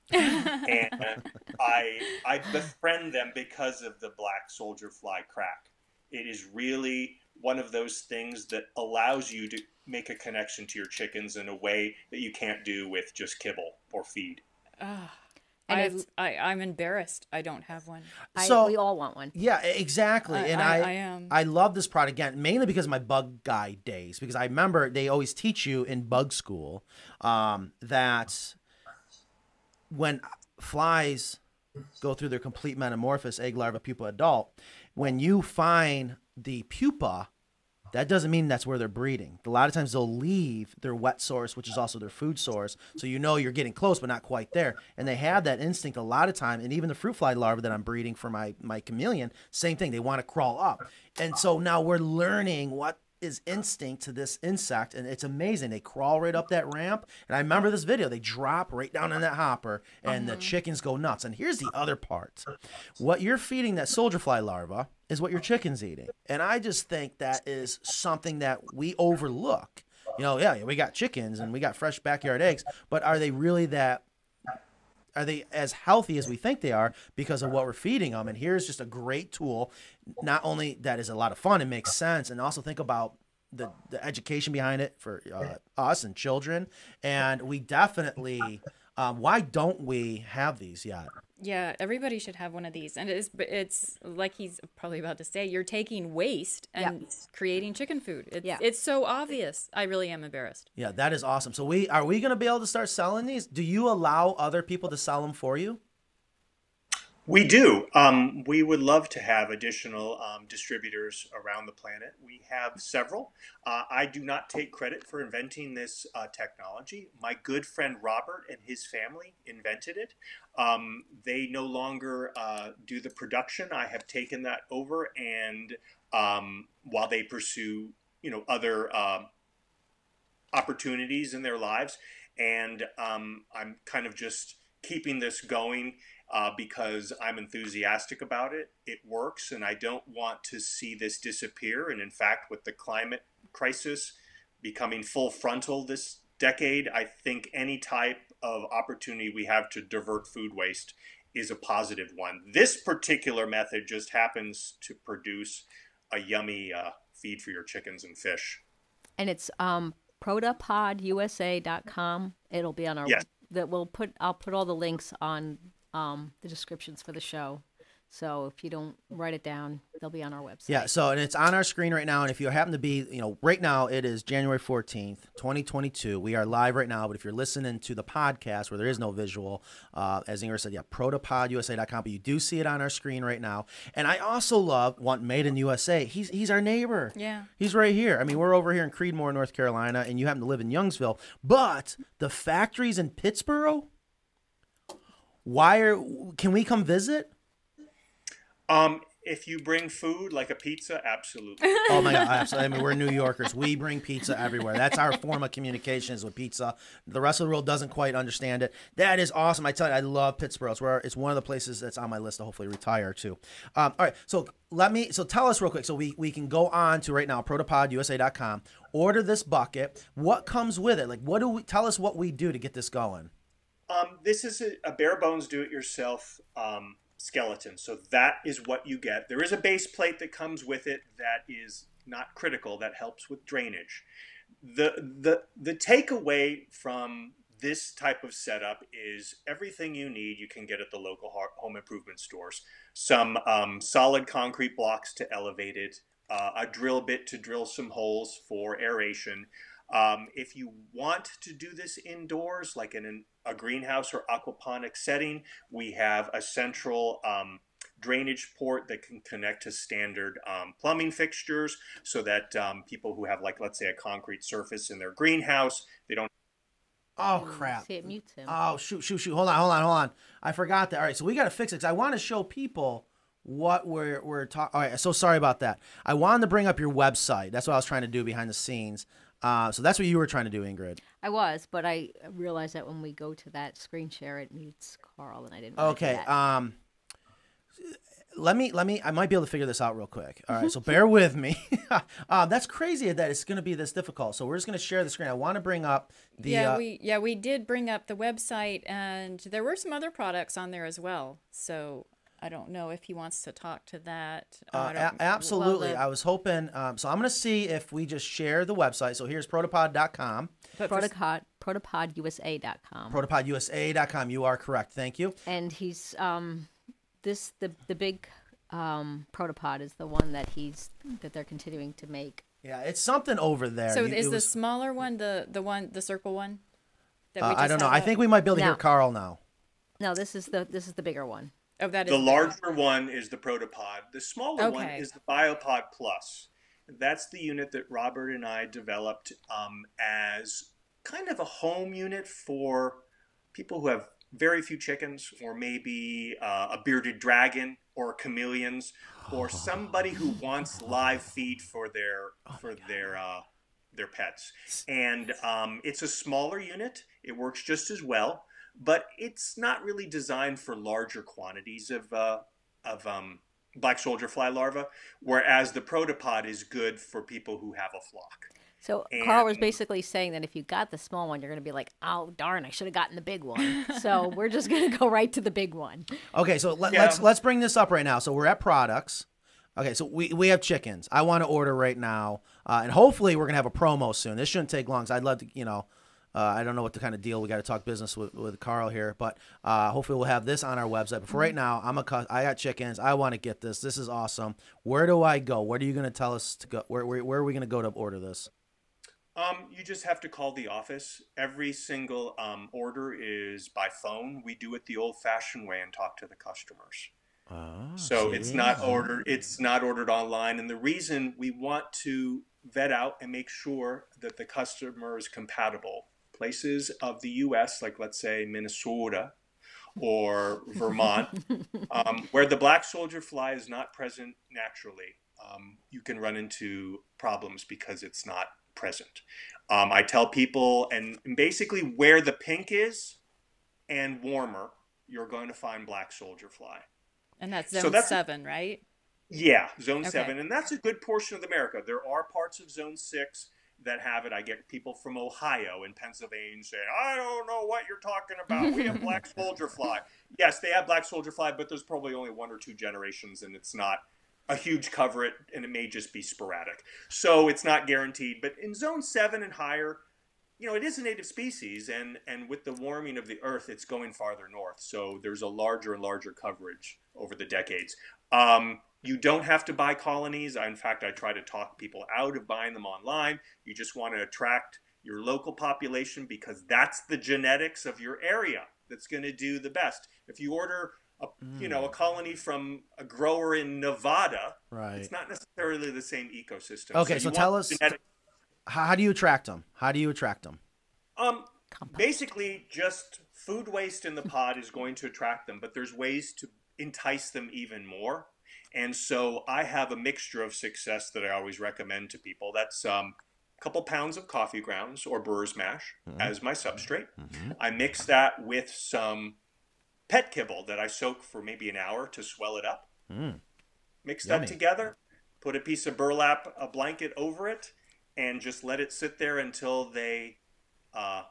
And I I befriend them because of the black soldier fly crack. It is really one of those things that allows you to make a connection to your chickens in a way that you can't do with just kibble or feed. Uh. And I, I, I'm embarrassed. I don't have one. So I, we all want one. Yeah, exactly. I, and I, I, I am. I love this product again, mainly because of my bug guy days. Because I remember they always teach you in bug school um, that when flies go through their complete metamorphosis, egg, larva, pupa, adult, when you find the pupa, that doesn't mean that's where they're breeding. A lot of times they'll leave their wet source, which is also their food source. So you know you're getting close, but not quite there. And they have that instinct a lot of time. And even the fruit fly larva that I'm breeding for my, my chameleon, same thing. They want to crawl up. And so now we're learning what is instinct to this insect, and it's amazing. They crawl right up that ramp, and I remember this video. They drop right down in that hopper, and uh-huh. the chickens go nuts. And here's the other part. What you're feeding that soldier fly larva is what your chicken's eating. And I just think that is something that we overlook. You know, yeah, we got chickens, and we got fresh backyard eggs, but are they really that Are they as healthy as we think they are because of what we're feeding them? And here's just a great tool. Not only that is a lot of fun and makes sense, and also think about the, the education behind it for uh, us and children. And we definitely, um, why don't we have these yet? Yeah, everybody should have one of these. And it's, it's like he's probably about to say, you're taking waste and Yep. creating chicken food. It's, Yeah. it's so obvious. I really am embarrassed. Yeah, that is awesome. So we are we going to be able to start selling these? Do you allow other people to sell them for you? We do. Um, we would love to have additional um, distributors around the planet. We have several. Uh, I do not take credit for inventing this uh, technology. My good friend Robert and his family invented it. Um, they no longer uh, do the production. I have taken that over, and um, while they pursue, you know, other uh, opportunities in their lives, and um, I'm kind of just keeping this going. Uh, because I'm enthusiastic about it. It works, and I don't want to see this disappear. And in fact, with the climate crisis becoming full frontal this decade, I think any type of opportunity we have to divert food waste is a positive one. This particular method just happens to produce a yummy uh, feed for your chickens and fish. And it's um, protapod U S A dot com. It'll be on our Yes. that we'll put. I'll put all the links on. Um, the descriptions for the show. So if you don't write it down, they'll be on our website. Yeah, so and it's on our screen right now. And if you happen to be, you know, right now it is January fourteenth, twenty twenty-two. We are live right now, but if you're listening to the podcast where there is no visual, uh, as Ingrid said, yeah, protapod U S A dot com, but you do see it on our screen right now. And I also love, want Made in U S A. He's he's our neighbor. Yeah. He's right here. I mean, we're over here in Creedmoor, North Carolina, and you happen to live in Youngsville. But the factories in Pittsburgh, why are, can we come visit? Um, if you bring food like a pizza, absolutely. Oh my God, absolutely. I mean, we're New Yorkers. We bring pizza everywhere. That's our form of communication is with pizza. The rest of the world doesn't quite understand it. That is awesome. I tell you, I love Pittsburgh. It's where it's one of the places that's on my list to hopefully retire to. Um, all right, so let me. So tell us real quick. So we we can go on to right now protapod U S A dot com. Order this bucket. What comes with it? Like, what do we? Tell us what we do to get this going. Um, this is a, a bare bones do-it-yourself um, skeleton. So that is what you get. There is a base plate that comes with it that is not critical, that helps with drainage. The, the, the takeaway from this type of setup is everything you need you can get at the local home improvement stores. Some um, solid concrete blocks to elevate it, uh, a drill bit to drill some holes for aeration. Um, if you want to do this indoors, like in an, a greenhouse or aquaponic setting, we have a central um, drainage port that can connect to standard um, plumbing fixtures, so that um, people who have, like, let's say, a concrete surface in their greenhouse, they don't. Oh Ooh, crap! See, it mutes him. Oh shoot, shoot, shoot! Hold on, hold on, hold on! I forgot that. All right, so we got to fix it because I want to show people what we're we're talking. All right, so sorry about that. I wanted to bring up your website. That's what I was trying to do behind the scenes. Uh, so that's what you were trying to do, Ingrid. I was, but I realized that when we go to that screen share, it mutes Carl, and I didn't. Want to do Okay. that. Um, let me let me. I might be able to figure this out real quick. All right, so bear with me. uh, that's crazy that it's going to be this difficult. So we're just going to share the screen. I want to bring up the. yeah, uh, we yeah we did bring up the website, and there were some other products on there as well. So I don't know if he wants to talk to that. Uh, I a- don't- absolutely. well, the- I was hoping. Um, so I'm going to see if we just share the website. So here's protopod dot com, but for- Protopod, protopod U S A dot com. protopod U S A dot com. You are correct. Thank you. And he's um, this the the big um protopod is the one that he's that they're continuing to make. Yeah, it's something over there. So You- is it the was- smaller one the the one the circle one? That we uh, just I don't know. have I up? think we might be able to hear No. Carl now. No, this is the this is the bigger one. Oh, that is The bigger. larger one is the Protopod. The smaller one Okay. is the Biopod Plus. That's the unit that Robert and I developed um, as kind of a home unit for people who have very few chickens, or maybe uh, a bearded dragon, or chameleons, or somebody who wants live feed for their for their uh, their pets. And um, it's a smaller unit. It works just as well, but it's not really designed for larger quantities of uh, of um, black soldier fly larvae. Whereas the Protopod is good for people who have a flock. So Carl was And- basically saying that if you got the small one, you're going to be like, oh darn, I should have gotten the big one. So we're just going to go right to the big one. Okay, so let, Yeah. let's let's bring this up right now. So we're at products. Okay, so we, we have chickens. I want to order right now, uh, and hopefully we're gonna have a promo soon. This shouldn't take long. So I'd love to, you know, uh, I don't know what the kind of deal we got to talk business with, with Carl here, but uh, hopefully we'll have this on our website. But for right now, I'm a cu- I got chickens. I want to get this. This is awesome. Where do I go? What are you gonna tell us to go? Where where, where are we gonna go to order this? Um, you just have to call the office. Every single um, order is by phone. We do it the old-fashioned way and talk to the customers. Oh, So see? it's not ordered. It's not ordered online. And the reason we want to vet out and make sure that the customer is compatible. Places of the U S, like let's say Minnesota or Vermont, um, where the black soldier fly is not present naturally, um, you can run into problems because it's not present. Um, I tell people, and basically where the pink is and warmer, you're going to find black soldier fly. And that's So zone that's- seven, right? Yeah, zone Okay. seven, and that's a good portion of America. There are parts of zone six that have it. I get people from Ohio and Pennsylvania saying, I don't know what you're talking about. We have black soldier fly. Yes, they have black soldier fly, but there's probably only one or two generations, and it's not a huge coverage, and it may just be sporadic. So it's not guaranteed. But in zone seven and higher, you know, it is a native species, and, and with the warming of the earth, it's going farther north. So there's a larger and larger coverage over the decades. Um, you don't have to buy colonies. In fact, I try to talk people out of buying them online. You just want to attract your local population because that's the genetics of your area that's going to do the best. If you order a, you know, a colony from a grower in Nevada, Right. it's not necessarily the same ecosystem. Okay, you so want tell us- genetic- How, how do you attract them? How do you attract them? Um, Compost. basically, just food waste in the pod is going to attract them, but there's ways to entice them even more. And so I have a mixture of success that I always recommend to people. That's um, a couple pounds of coffee grounds or brewer's mash as my substrate. I mix that with some pet kibble that I soak for maybe an hour to swell it up. Mm. Mix Yummy. that together, put a piece of burlap, a blanket over it, and just let it sit there until they uh,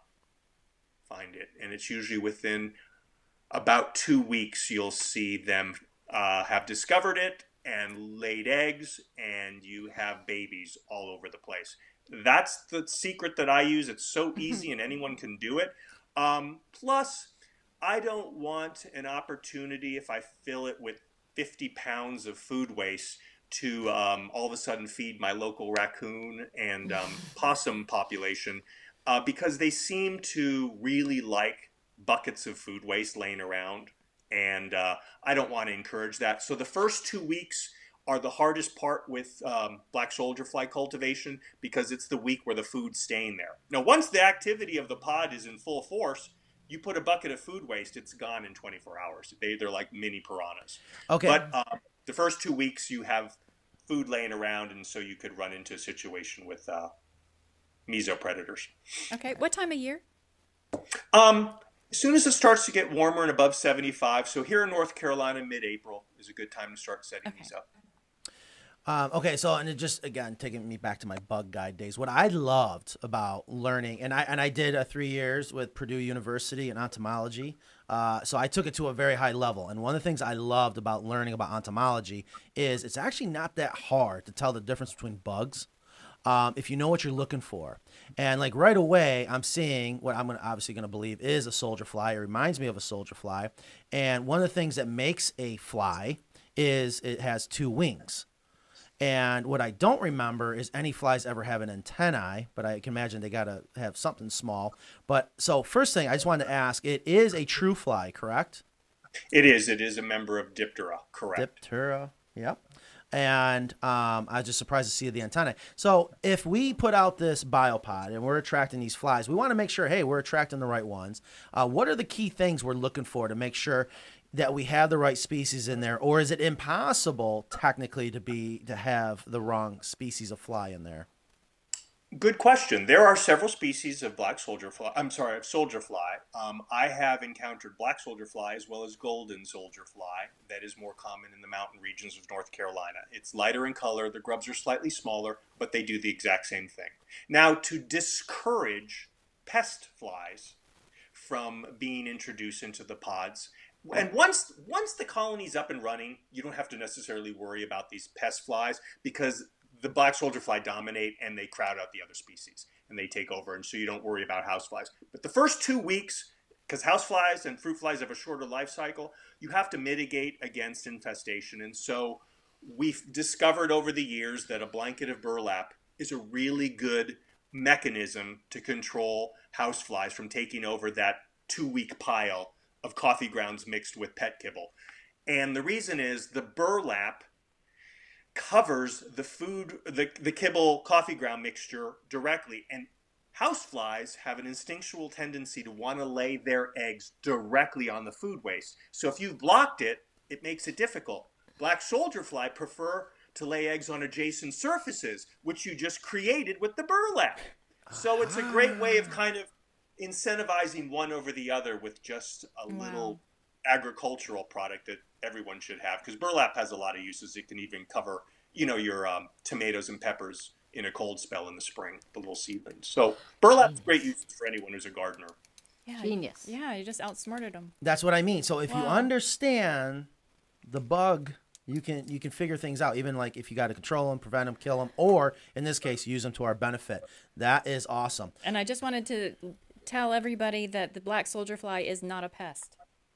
find it. And it's usually within about two weeks you'll see them uh, have discovered it and laid eggs, and you have babies all over the place. That's the secret that I use. It's so easy and anyone can do it. Um, plus, I don't want an opportunity if I fill it with fifty pounds of food waste to um, all of a sudden feed my local raccoon and um, possum population uh, because they seem to really like buckets of food waste laying around. And uh, I don't want to encourage that. So the first two weeks are the hardest part with um, black soldier fly cultivation because it's the week where the food's staying there. Now, once the activity of the pod is in full force, you put a bucket of food waste, it's gone in twenty-four hours. They, they're like mini piranhas. Okay. But uh, the first two weeks you have food laying around, and so you could run into a situation with uh, mesopredators. Okay. What time of year? Um, as soon as it starts to get warmer and above seventy-five, so here in North Carolina, mid-April is a good time to start setting Okay. these up. Um, okay, so and it just again taking me back to my bug guide days. What I loved about learning, and I and I did uh, three years with Purdue University in entomology, uh, so I took it to a very high level. And one of the things I loved about learning about entomology is it's actually not that hard to tell the difference between bugs. Um, if you know what you're looking for. And like right away, I'm seeing what I'm gonna, obviously going to believe is a soldier fly. It reminds me of a soldier fly. And one of the things that makes a fly is it has two wings. And what I don't remember is any flies ever have an antennae, but I can imagine they got to have something small. But so first thing I just wanted to ask, it is a true fly, correct? It is. It is a member of Diptera, correct. Diptera, yep. And um, I was just surprised to see the antennae. So if we put out this biopod and we're attracting these flies, we want to make sure, hey, we're attracting the right ones. Uh, what are the key things we're looking for to make sure that we have the right species in there? Or is it impossible technically to be to have the wrong species of fly in there? Good question. There are several species of black soldier fly. I'm sorry, of soldier fly. Um, I have encountered black soldier fly as well as golden soldier fly. That is more common in the mountain regions of North Carolina. It's lighter in color. The grubs are slightly smaller, but they do the exact same thing. Now, to discourage pest flies from being introduced into the pods, and once once the colony's up and running, you don't have to necessarily worry about these pest flies because the black soldier fly dominate and they crowd out the other species and they take over, and so you don't worry about house flies. But the first two weeks, because house flies and fruit flies have a shorter life cycle, you have to mitigate against infestation. And so we've discovered over the years that a blanket of burlap is a really good mechanism to control house flies from taking over that two-week pile of coffee grounds mixed with pet kibble. And the reason is the burlap covers the food, the, the kibble coffee ground mixture directly. And houseflies have an instinctual tendency to want to lay their eggs directly on the food waste. So if you've blocked it, it makes it difficult. Black soldier fly prefer to lay eggs on adjacent surfaces, which you just created with the burlap. So it's a great way of kind of incentivizing one over the other with just a Wow. little agricultural product that everyone should have, because burlap has a lot of uses. It can even cover, you know, your um, tomatoes and peppers in a cold spell in the spring, the little seedlings. So burlap's great use for anyone who's a gardener. Yeah, Genius. Yeah, you just outsmarted them. That's what I mean. So if you Wow. understand the bug, you can you can figure things out. Even like if you got to control them, prevent them, kill them, or in this case, use them to our benefit. That is awesome. And I just wanted to tell everybody that the black soldier fly is not a pest.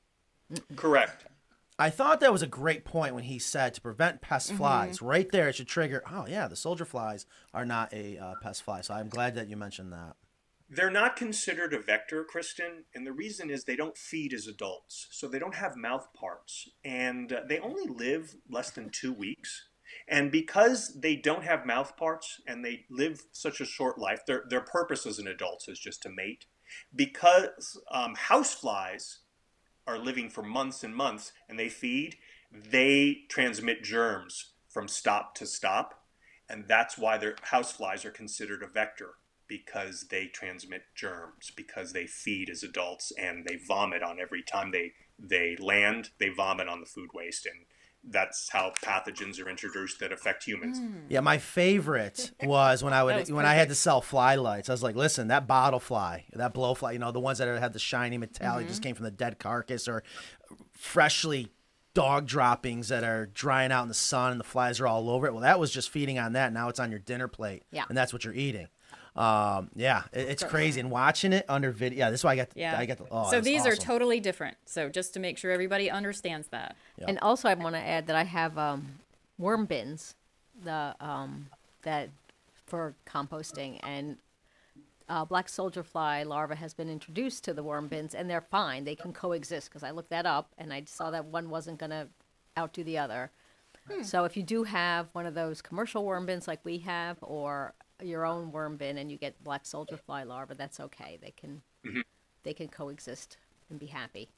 Correct. I thought that was a great point when he said to prevent pest flies. Right there, it should trigger. Oh yeah, the soldier flies are not a uh, pest fly. So I'm glad that you mentioned that. They're not considered a vector, Kristen, and the reason is they don't feed as adults. So they don't have mouth parts, and uh, they only live less than two weeks. And because they don't have mouth parts and they live such a short life, their, their purpose as an adult is just to mate. Because um, house flies are living for months and months and they feed, they transmit germs from stop to stop. And that's why their house flies are considered a vector, because they transmit germs, because they feed as adults and they vomit on every time they, they land, they vomit on the food waste. And that's how pathogens are introduced that affect humans. Yeah, my favorite was when I would That was when I had to perfect. sell fly lights. I was like, listen, that bottle fly, that blow fly, you know, the ones that had the shiny metallic, Mm-hmm. just came from the dead carcass, or freshly dog droppings that are drying out in the sun and the flies are all over it. Well, that was just feeding on that. Now it's on your dinner plate, Yeah. and that's what you're eating. Um, yeah, it, it's crazy. And watching it under video, yeah, this is why I got, Yeah. I got the. Oh, so it's these are awesome. totally different. So just to make sure everybody understands that. Yeah. And also, I want to add that I have um, worm bins, the um, that for composting, and uh, black soldier fly larva has been introduced to the worm bins, and they're fine. They can coexist because I looked that up and I saw that one wasn't going to outdo the other. Hmm. So if you do have one of those commercial worm bins like we have, or your own worm bin, and you get black soldier fly larva, that's okay. They can mm-hmm. they can coexist and be happy.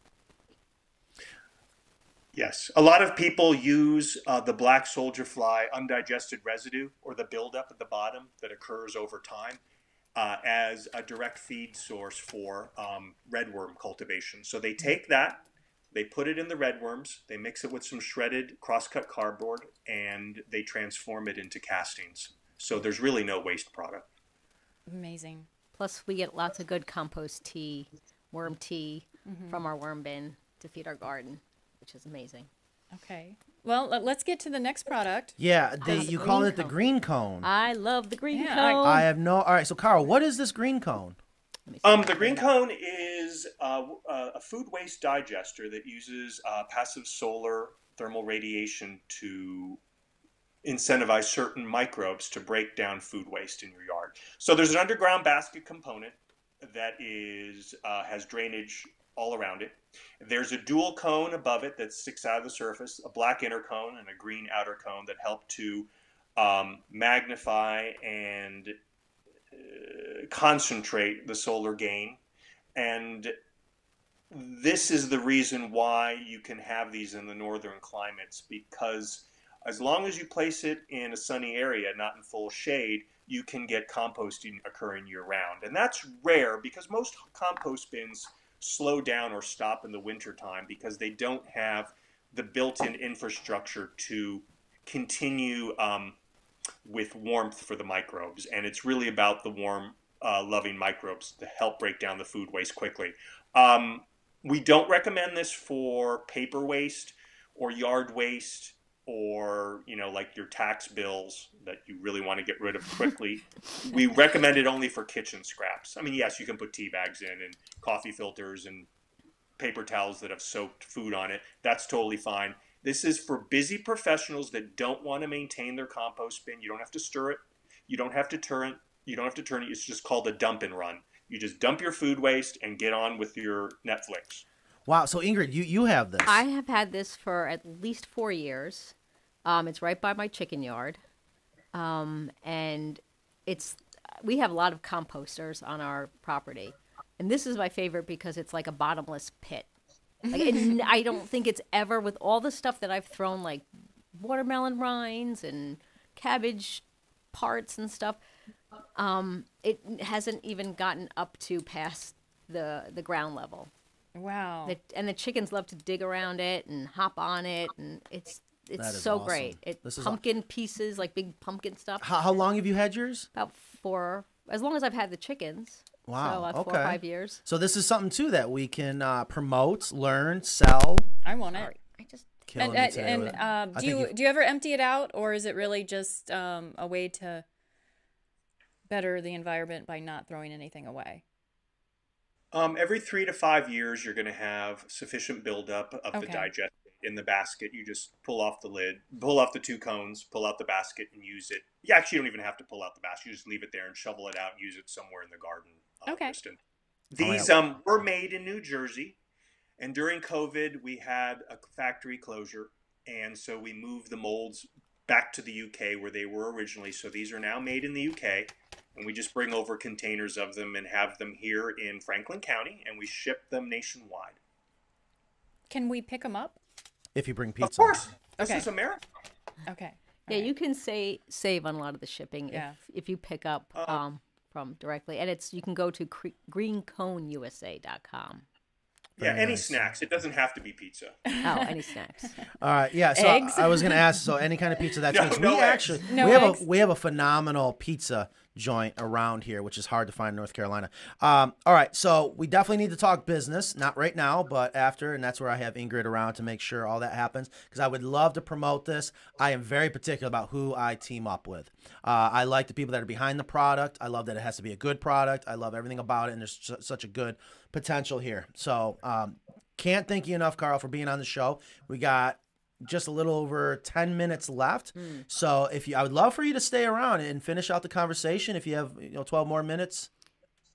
Yes, a lot of people use uh, the black soldier fly undigested residue, or the buildup at the bottom that occurs over time, uh, as a direct feed source for um, redworm cultivation. So they take that, they put it in the redworms, they mix it with some shredded crosscut cardboard, and they transform it into castings. So there's really no waste product. Amazing. Plus, we get lots of good compost tea, worm tea mm-hmm. from our worm bin to feed our garden, which is amazing. Okay. Well, let's get to the next product. Yeah, the, you call it the green cone. I love the green yeah, cone. I, I have no... All right, so Carl, what is this green cone? Um, the green cone is uh, a food waste digester that uses uh, passive solar thermal radiation to incentivize certain microbes to break down food waste in your yard. So there's an underground basket component that is uh, has drainage all around it. There's a dual cone above it that sticks out of the surface, a black inner cone and a green outer cone that help to um, magnify and uh, concentrate the solar gain. And this is the reason why you can have these in the northern climates, because as long as you place it in a sunny area, not in full shade, you can get composting occurring year-round. And that's rare because most compost bins slow down or stop in the wintertime because they don't have the built-in infrastructure to continue um, with warmth for the microbes. And it's really about the warm, uh, loving microbes to help break down the food waste quickly. Um, we don't recommend this for paper waste or yard waste, or, you know, like your tax bills that you really want to get rid of quickly. We recommend it only for kitchen scraps. I mean, yes, you can put tea bags in and coffee filters and paper towels that have soaked food on it. That's totally fine. This is for busy professionals that don't want to maintain their compost bin. You don't have to stir it. You don't have to turn it. You don't have to turn it. It's just called a dump and run. You just dump your food waste and get on with your Netflix. Wow. So Ingrid, you, you have this. I have had this for at least four years. Um, it's right by my chicken yard, um, and it's we have a lot of composters on our property, and this is my favorite because it's like a bottomless pit. Like, and I don't think it's ever, with all the stuff that I've thrown, like watermelon rinds and cabbage parts and stuff, um, it hasn't even gotten up to past the the ground level. Wow! The, and the chickens love to dig around it and hop on it, and it's. It's so awesome. Great. It this pumpkin pieces, like big pumpkin stuff. How, how long have you had yours? About four, as long as I've had the chickens. Wow. So about okay. four or five years. So this is something too that we can uh, promote, learn, sell. I want it. Sorry, I just and and, and uh, do you do you ever empty it out, or is it really just um, a way to better the environment by not throwing anything away? Um, every three to five years, you're going to have sufficient buildup of Okay. the digest in the basket. You just pull off the lid, pull off the two cones, pull out the basket, and use it. You actually don't even have to pull out the basket. You just leave it there and shovel it out and use it somewhere in the garden. Uh, Okay. Kristen. These um, were made in New Jersey, and during COVID, we had a factory closure, and so we moved the molds back to the U K where they were originally. So these are now made in the U K, and we just bring over containers of them and have them here in Franklin County, and we ship them nationwide. Can we pick them up? If you bring pizza. Of course. This Okay. is America. Okay. yeah, All right. you can say save on a lot of the shipping Yeah. if if you pick up Uh, um, from directly, and it's you can go to cre- green cone U S A dot com. Yeah, Very any nice. snacks. It doesn't have to be pizza. Oh, any snacks? All right, yeah. So Eggs? I was going to ask. So any kind of pizza that's No, nice. no we eggs. actually No we have eggs? a we have a phenomenal pizza joint around here, which is hard to find in North Carolina. Um, all right, so we definitely need to talk business, not right now, but after, and that's where I have Ingrid around to make sure all that happens, because I would love to promote this. I am very particular about who I team up with. Uh, I like the people that are behind the product. I love that it has to be a good product. I love everything about it, and there's su- such a good potential here. So um, can't thank you enough, Carl, for being on the show. We got just a little over ten minutes left. Mm. So if you, I would love for you to stay around and finish out the conversation if you have, you know, twelve more minutes.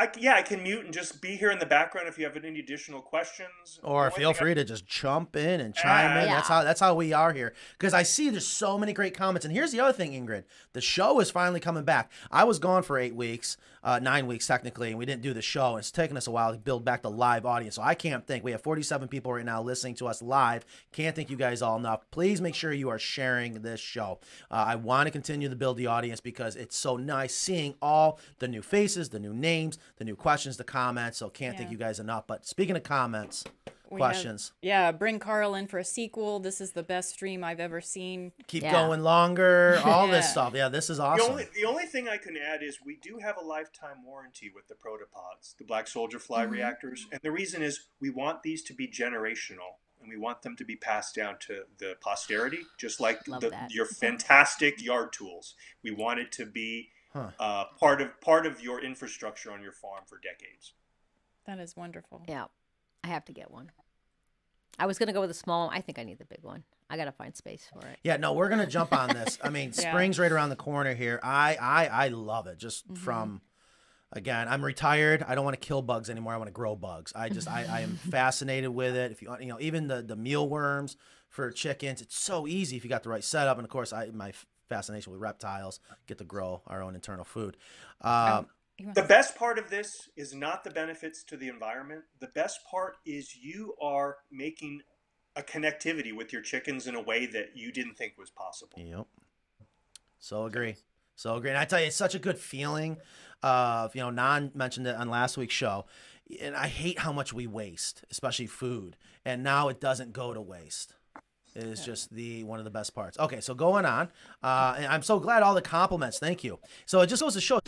I, yeah, I can mute and just be here in the background if you have any additional questions. Or The feel one thing free to just jump in and chime in. Yeah. That's how that's how we are here. Because I see there's so many great comments. And here's the other thing, Ingrid. The show is finally coming back. I was gone for eight weeks, uh, nine weeks technically, and we didn't do the show. It's taken us a while to build back the live audience. So I can't think. We have forty-seven people right now listening to us live. Can't thank you guys all enough. Please make sure you are sharing this show. Uh, I want to continue to build the audience because it's so nice seeing all the new faces, the new names, the new questions, the comments. So can't thank Yeah. you guys enough. But speaking of comments, We have- questions. yeah, bring Carl in for a sequel. This is the best stream I've ever seen. Keep Yeah. going longer, all this Yeah. stuff. Yeah, this is The awesome. only, the only thing I can add is we do have a lifetime warranty with the protopods, the Black Soldier Fly Mm-hmm. reactors. And the reason is we want these to be generational and we want them to be passed down to the posterity, just like Love the, that. your fantastic yard tools. We want it to be Huh. uh, part of part of your infrastructure on your farm for decades. That is wonderful. Yeah, I have to get one. I was gonna go with a small one. I think I need the big one. I gotta find space for it. Yeah, no, we're gonna jump on this. I mean, Yeah. spring's right around the corner here. I I I love it. Just Mm-hmm. from again, I'm retired. I don't want to kill bugs anymore. I want to grow bugs. I just I, I am fascinated with it. If you you know, even the the mealworms for chickens, it's so easy if you got the right setup. And of course, I my fascination with reptiles, get to grow our own internal food. Um, You want- The best part of this is not the benefits to the environment. The best part is you are making a connectivity with your chickens in a way that you didn't think was possible. Yep. So agree. So agree. And I tell you, it's such a good feeling of, you know, Nan mentioned it on last week's show. And I hate how much we waste, especially food. And now it doesn't go to waste. It is just the one of the best parts. Okay, so going on. Uh, and I'm so glad all the compliments. Thank you. So it just goes to show.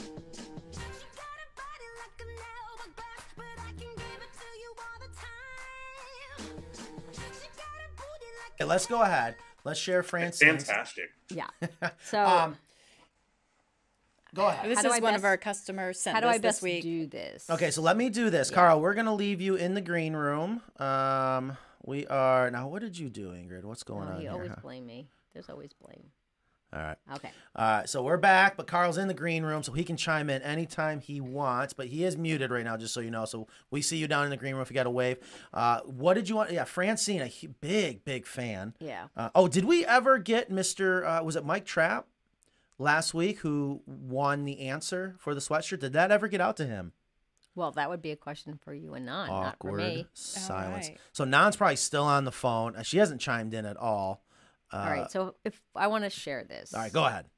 Okay, let's go ahead. Let's share Francine's. Fantastic. Yeah. So Um, go ahead. This How do is I one of best- our customers sent how do this I best this week. do this? Okay, so let me do this. Carl, we're going to leave you in the green room. Um, we are... Now, what did you do, Ingrid? What's going Oh, on you here? always huh? blame me. There's always blame. All right. Okay. All right, so we're back, but Carl's in the green room, so he can chime in anytime he wants, but he is muted right now, just so you know. So we see you down in the green room if you got a wave. Uh, what did you want? Yeah, Francine, a hu- big, big fan. Yeah. Uh, oh, did we ever get Mister Uh, was it Mike Trapp last week who won the answer for the sweatshirt? Did that ever get out to him? Well, that would be a question for you and Nan, not for Awkward me. silence. right. So Nan's probably still on the phone. Uh, She hasn't chimed in at all. Uh, All right. So if I want to share this, All right, go ahead.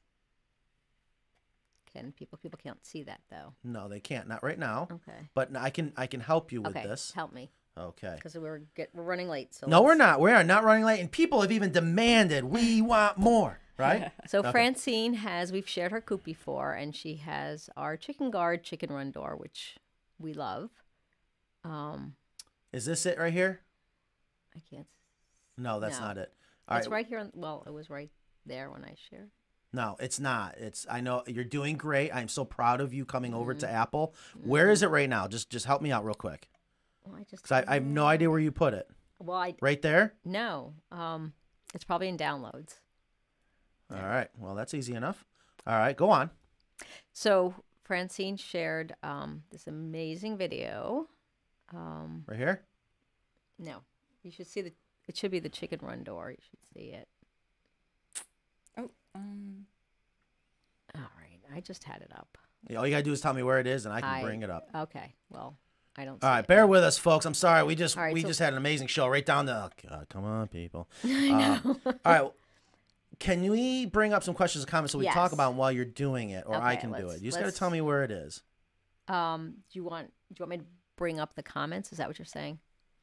can people people can't see that though? No, they can't. Not right now. Okay. But I can I can help you with Okay. this. Help me Okay. because we're get we're running late. So No, let's- we're not. We are not running late, and people have even demanded we want more. Right? So Okay. Francine has we've shared her coop before, and she has our chicken guard chicken run door, which we love. Um, Is this it right here? I can't. No, that's No. not it. All It's right. right here. On, well, it was right there when I shared. No, it's not. It's. I know you're doing great. I'm so proud of you coming over Mm-hmm. to Apple. Where is it right now? Just just help me out real quick, Well, I just because I, I have no idea where you put it. well, I Right there. no. Um, it's probably in downloads. All right. Well, that's easy enough. All right, go on. So Francine shared um, this amazing video. Um, Right here. no, you should see the. It should be the chicken run door. You should see it. Oh, um, All right, I just had it up. Yeah, all you gotta do is tell me where it is, and I can I- bring it up. Okay, well, I don't. All see right, it. bear with us, folks. I'm sorry. We just All right, we so- just had an amazing show right down the. Oh, God, come on, people. I know. Uh, all right. Can we bring up some questions and comments so we talk Yes. about them while you're doing it, or I Okay, can do let's- it? You just got to let's- tell me where it is. um, do you want? Do you want me to bring up the comments? Is that what you're saying?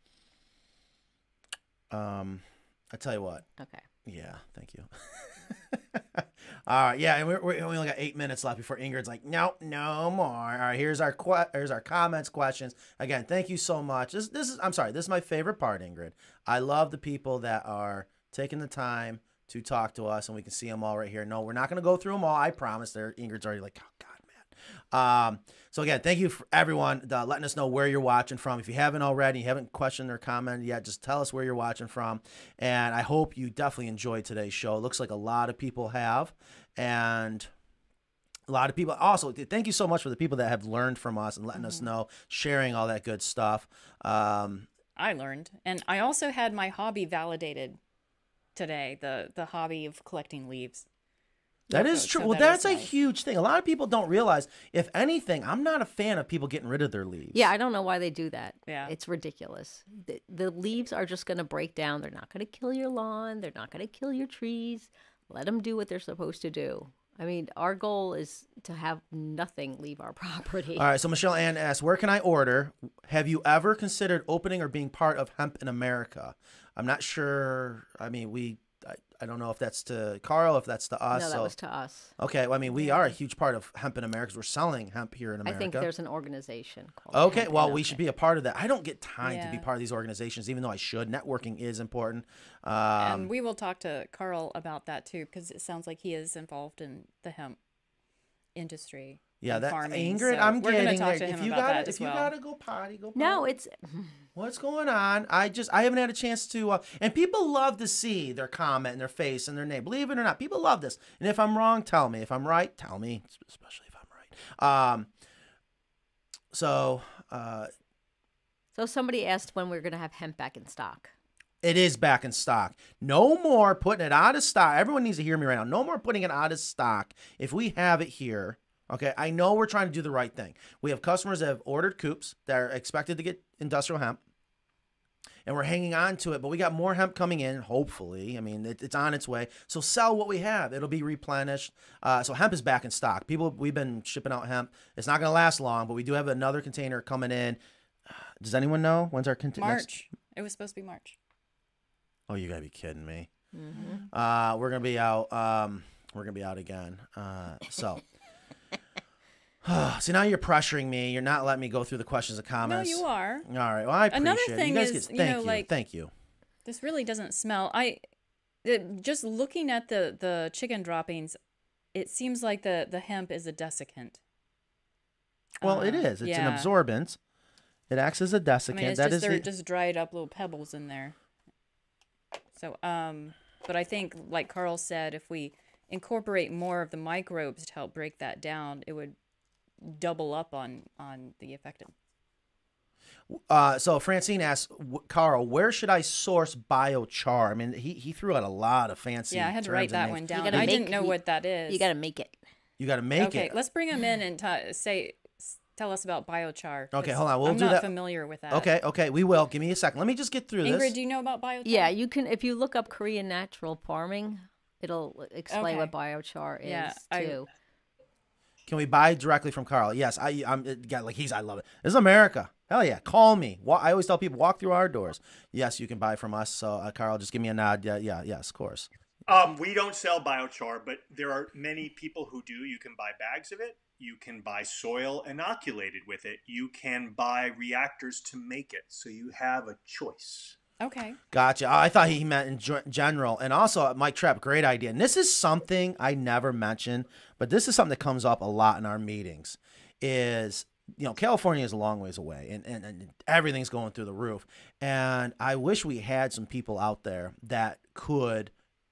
Um, I tell you what. Okay. Yeah, thank you. All right, yeah, and we're, we're, we only got eight minutes left before Ingrid's like, nope, no more. All right, here's our que- here's our comments, questions. Again, thank you so much. This this is I'm sorry, this is my favorite part, Ingrid. I love the people that are taking the time to talk to us, and we can see them all right here. No, we're not going to go through them all. I promise. There, Ingrid's already like, oh God, man. Um, so again, thank you for everyone uh, letting us know where you're watching from. If you haven't already, you haven't questioned or commented yet, just tell us where you're watching from. And I hope you definitely enjoyed today's show. It looks like a lot of people have. And A lot of people also, thank you so much for the people that have learned from us and letting us know, sharing all that good stuff. Um, I learned. And I also had my hobby validated today, the, the hobby of collecting leaves. That So- is true. so Well, that that's is a nice. huge thing. A lot of people don't realize, if anything, I'm not a fan of people getting rid of their leaves. Yeah, I don't know why they do that. Yeah. It's ridiculous. The, the leaves are just going to break down. They're not going to kill your lawn. They're not going to kill your trees. Let them do what they're supposed to do. I mean, our goal is to have nothing leave our property. All right, so Michelle Ann asks, where can I order? Have you ever considered opening or being part of Hemp in America? I'm not sure. I mean, we, I, I don't know if that's to Carl, if that's to us. No, that so- was to us. Okay, well, I mean, we are a huge part of Hemp in America 'cause we're selling hemp here in I America. think there's an organization called. Okay, Hemp in well, we America. should be a part of that. I don't get time to be Yeah. part of these organizations, even though I should. Networking is important. Um, And we will talk to Carl about that too, because it sounds like he is involved in the hemp industry. yeah, and that farming. Ingrid, so I'm we're getting gonna talk there. to If him you about gotta, that if as you well. gotta go potty, go potty. No, it's What's going on? I just I haven't had a chance to, uh, and people love to see their comment and their face and their name. Believe it or not, people love this. And if I'm wrong, tell me. If I'm right, tell me. Especially if I'm right. Um. So, uh, so somebody asked when we we're going to have hemp back in stock. it is back in stock. No more putting it out of stock. Everyone needs to hear me right now. No more putting it out of stock. If we have it here, okay, I know we're trying to do the right thing. We have customers that have ordered coops that are expected to get industrial hemp, and we're hanging on to it, but we got more hemp coming in, hopefully. I mean, it, it's on its way. So sell what we have. It'll be replenished. Uh, so hemp is back in stock. People, we've been shipping out hemp. It's not going to last long, but we do have another container coming in. Does anyone know when's our container? March. It was supposed to be March. Oh, you gotta be kidding me. Mm-hmm. Uh, we're gonna be out. Um, we're gonna be out again. Uh, so, see, now you're pressuring me. You're not letting me go through the questions and No, comments. you are. All right. Well, I appreciate Another it. thing you guys is, get, you thank know, you. like- Thank you. This really doesn't smell. I it, just looking at the the chicken droppings, it seems like the the hemp is a desiccant. Well, it Uh, is. It's yeah. an absorbent. It acts as a I desiccant. mean, it's that just is they're the, just dried up little pebbles in there. So, um, but I think, like Carl said, if we incorporate more of the microbes to help break that down, it would double up on on the effective. Uh, so Francine asks, w- Carl, where should I source biochar? I mean, he, he threw out a lot of fancy. Yeah, I had to terms write and that names. one down. gotta I make- didn't know you- what that is. You got to make it. You got to make okay, it. let's bring him in and t- say s- tell us about biochar. Okay, 'cause hold on, we'll I'm do not that. familiar with that. Okay, okay, we will. Give me a second. Let me just get through Ingrid, this. do you know about biochar? Yeah, you can. If you look up Korean natural farming, it'll explain what Okay. biochar is Yeah, I- too. Can we buy directly from Carl? Yes, I, I'm. It got like he's. I love it. This is America. Hell yeah. Call me. Wa- I always tell people walk through our doors. Yes, you can buy from us. So uh, Carl, just give me a nod. Yeah, yeah, yes, of course. Um, we don't sell biochar, but there are many people who do. You can buy bags of it. You can buy soil inoculated with it. You can buy reactors to make it. So you have a choice. Okay. Gotcha. I thought he meant in ge- general. And also, uh, Mike Trapp, great idea. And this is something I never mentioned, but this is something that comes up a lot in our meetings is, you know, California is a long ways away and, and, and everything's going through the roof. And I wish we had some people out there that could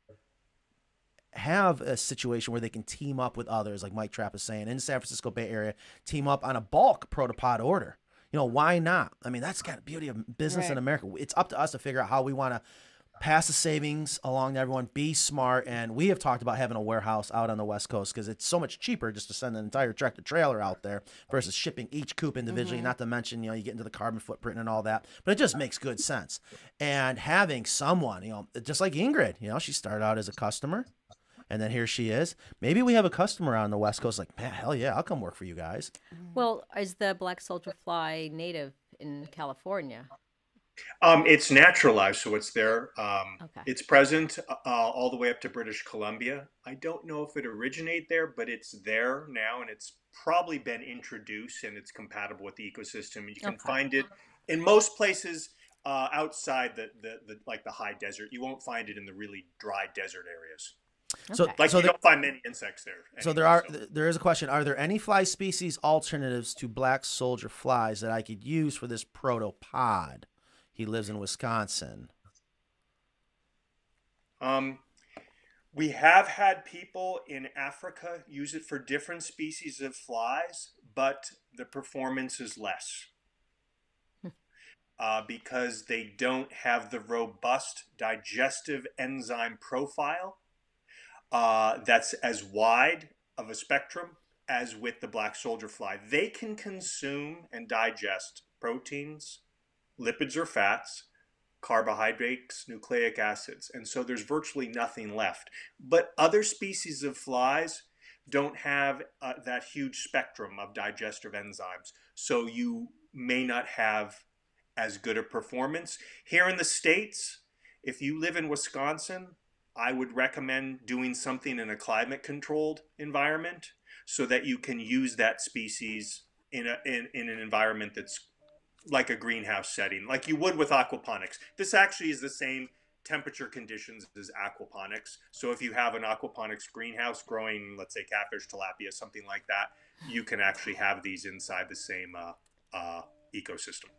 have a situation where they can team up with others, like Mike Trapp is saying, in the San Francisco Bay Area, team up on a bulk protopod order. You know, why not? I mean, that's kind of beauty of business in Right. America. It's up to us to figure out how we want to pass the savings along to everyone, be smart. And we have talked about having a warehouse out on the West Coast because it's so much cheaper just to send an entire tractor trailer out there versus shipping each coop individually, Mm-hmm. not to mention, you know, you get into the carbon footprint and all that. But it just makes good sense. And having someone, you know, just like Ingrid, you know, she started out as a customer. And then here she is. Maybe we have a customer on the West Coast like, man, hell yeah, I'll come work for you guys. Well, is the black soldier fly native in California? Um, it's naturalized, so it's there. Um, Okay. It's present uh, all the way up to British Columbia. I don't know if it originated there, but it's there now, and it's probably been introduced, and it's compatible with the ecosystem. You can Okay. find it in most places uh, outside the, the, the like the high desert. You won't find it in the really dry desert areas. So, Okay. Like so you there, don't find many insects there. so anyway, there are so. there is a question. Are there any fly species alternatives to black soldier flies that I could use for this protopod? He lives in Wisconsin. Um, We have had people in Africa use it for different species of flies, but the performance is less uh, because they don't have the robust digestive enzyme profile uh, that's as wide of a spectrum as with the black soldier fly. They can consume and digest proteins, lipids or fats, carbohydrates, nucleic acids, and so there's virtually nothing left. But other species of flies don't have uh, that huge spectrum of digestive enzymes, so you may not have as good a performance. Here in the States, if you live in Wisconsin, I would recommend doing something in a climate-controlled environment so that you can use that species in, a, in, in an environment that's like a greenhouse setting, like you would with aquaponics. This actually is the same temperature conditions as aquaponics. So if you have an aquaponics greenhouse growing, let's say catfish, tilapia, something like that, you can actually have these inside the same uh, uh, ecosystem.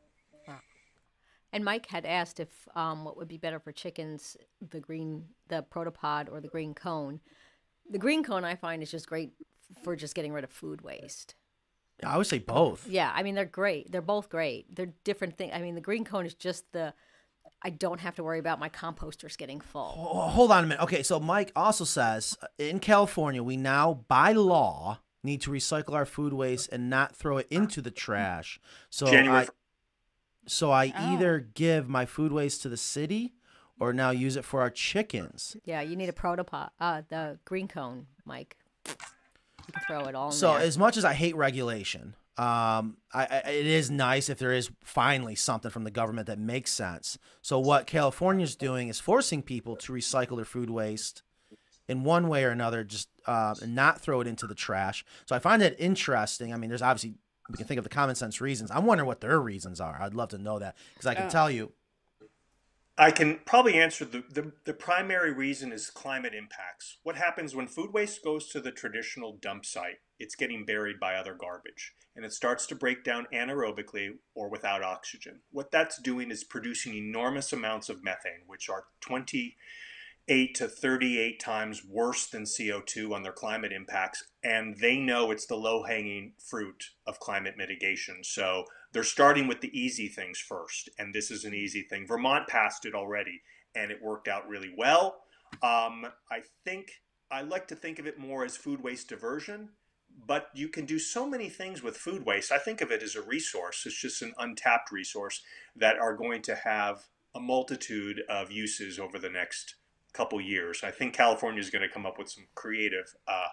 And Mike had asked if um, what would be better for chickens, the green, the protopod or the green cone. The green cone I find is just great for just getting rid of food waste. I would say both. Yeah, I mean, they're great. They're both great. They're different things. I mean, the green cone is just the, I don't have to worry about my composters getting full. Hold on a minute. Okay, so Mike also says, in California, we now, by law, need to recycle our food waste and not throw it into the trash. So January I, so I Oh. either give my food waste to the city or now use it for our chickens. Yeah, you need a protopod, uh, the green cone, Mike. You can throw it all in So there. as much as I hate regulation, um, I, I, it is nice if there is finally something from the government that makes sense. So what California's doing is forcing people to recycle their food waste in one way or another, just uh, and not throw it into the trash. So I find that interesting. I mean, there's obviously, we can think of the common sense reasons. I'm wondering what their reasons are. I'd love to know that because I can Oh. tell you. I can probably answer the, the, the primary reason is climate impacts. What happens when food waste goes to the traditional dump site? It's getting buried by other garbage and it starts to break down anaerobically or without oxygen. What that's doing is producing enormous amounts of methane, which are twenty-eight to thirty-eight times worse than C O two on their climate impacts. And they know it's the low-hanging fruit of climate mitigation. So they're starting with the easy things first, and this is an easy thing. Vermont passed it already, and it worked out really well. Um, I think I like to think of it more as food waste diversion, but you can do so many things with food waste. I think of it as a resource. It's just an untapped resource that are going to have a multitude of uses over the next couple years. I think California is going to come up with some creative uh,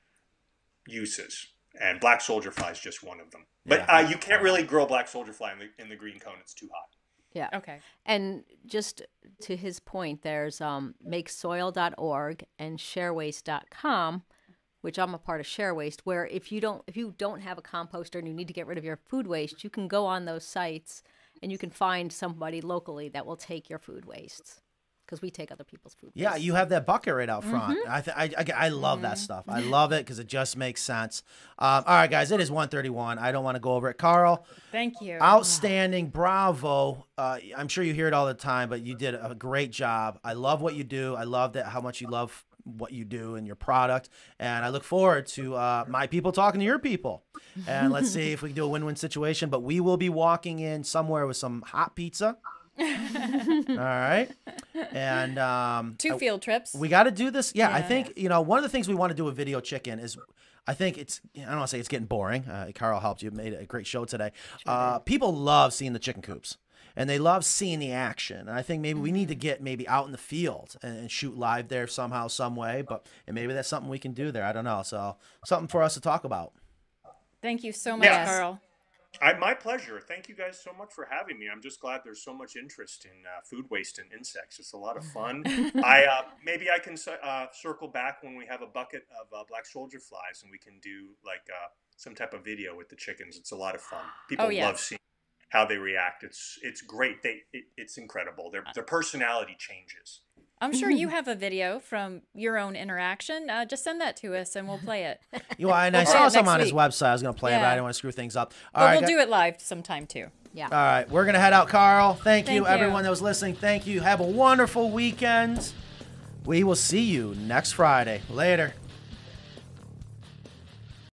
uses. And black soldier fly is just one of them. But Yeah. uh, you can't really grow black soldier fly in the, in the green cone. It's too hot. Yeah. Okay. And just to his point, there's um, make soil dot org and share waste dot com, which I'm a part of Share Waste, where if you don't if you don't have a composter and you need to get rid of your food waste, you can go on those sites and you can find somebody locally that will take your food wastes. Because we take other people's food. Yeah, waste. you have that bucket right out front. Mm-hmm. I, th- I, I I love that stuff. I love it because it just makes sense. Um, all right, guys, it is one thirty-one. I don't want to go over it. Carl, Thank you. outstanding, bravo. Uh, I'm sure you hear it all the time, but you did a great job. I love what you do. I love that how much you love what you do and your product, and I look forward to uh, my people talking to your people. And let's see if we can do a win-win situation. But we will be walking in somewhere with some hot pizza. All right, and um, Two I- field trips. we got to do this. Yeah, I Yeah. think, you know, one of the things we want to do with Video Chicken is, I think it's, I don't want to say it's getting boring. Uh, Carl helped you, made a great show today. Uh, people love seeing the chicken coops and they love seeing the action. And I think maybe we need to get maybe out in the field and, and shoot live there somehow, some way. But and maybe that's something we can do there. I don't know. So something for us to talk about. Thank you so much, Yes. Carl. I, my pleasure. Thank you guys so much for having me. I'm just glad there's so much interest in uh, food waste and insects. It's a lot of fun. I uh, maybe I can uh, circle back when we have a bucket of uh, black soldier flies and we can do like uh, some type of video with the chickens. It's a lot of fun. People Oh, yes. love seeing how they react. It's it's great. They it, it's incredible. Their their personality changes. I'm sure you have a video from your own interaction. Uh, just send that to us and we'll play it. You know, and I We'll play saw it some next on his week. website. I was going to play it, but Yeah. I didn't want to screw things up. All But right, we'll guys- do it live sometime too. Yeah. All right, we're gonna head out, Carl. Thank, Thank you, you. everyone that was listening. Thank you. Have a wonderful weekend. We will see you next Friday. Later.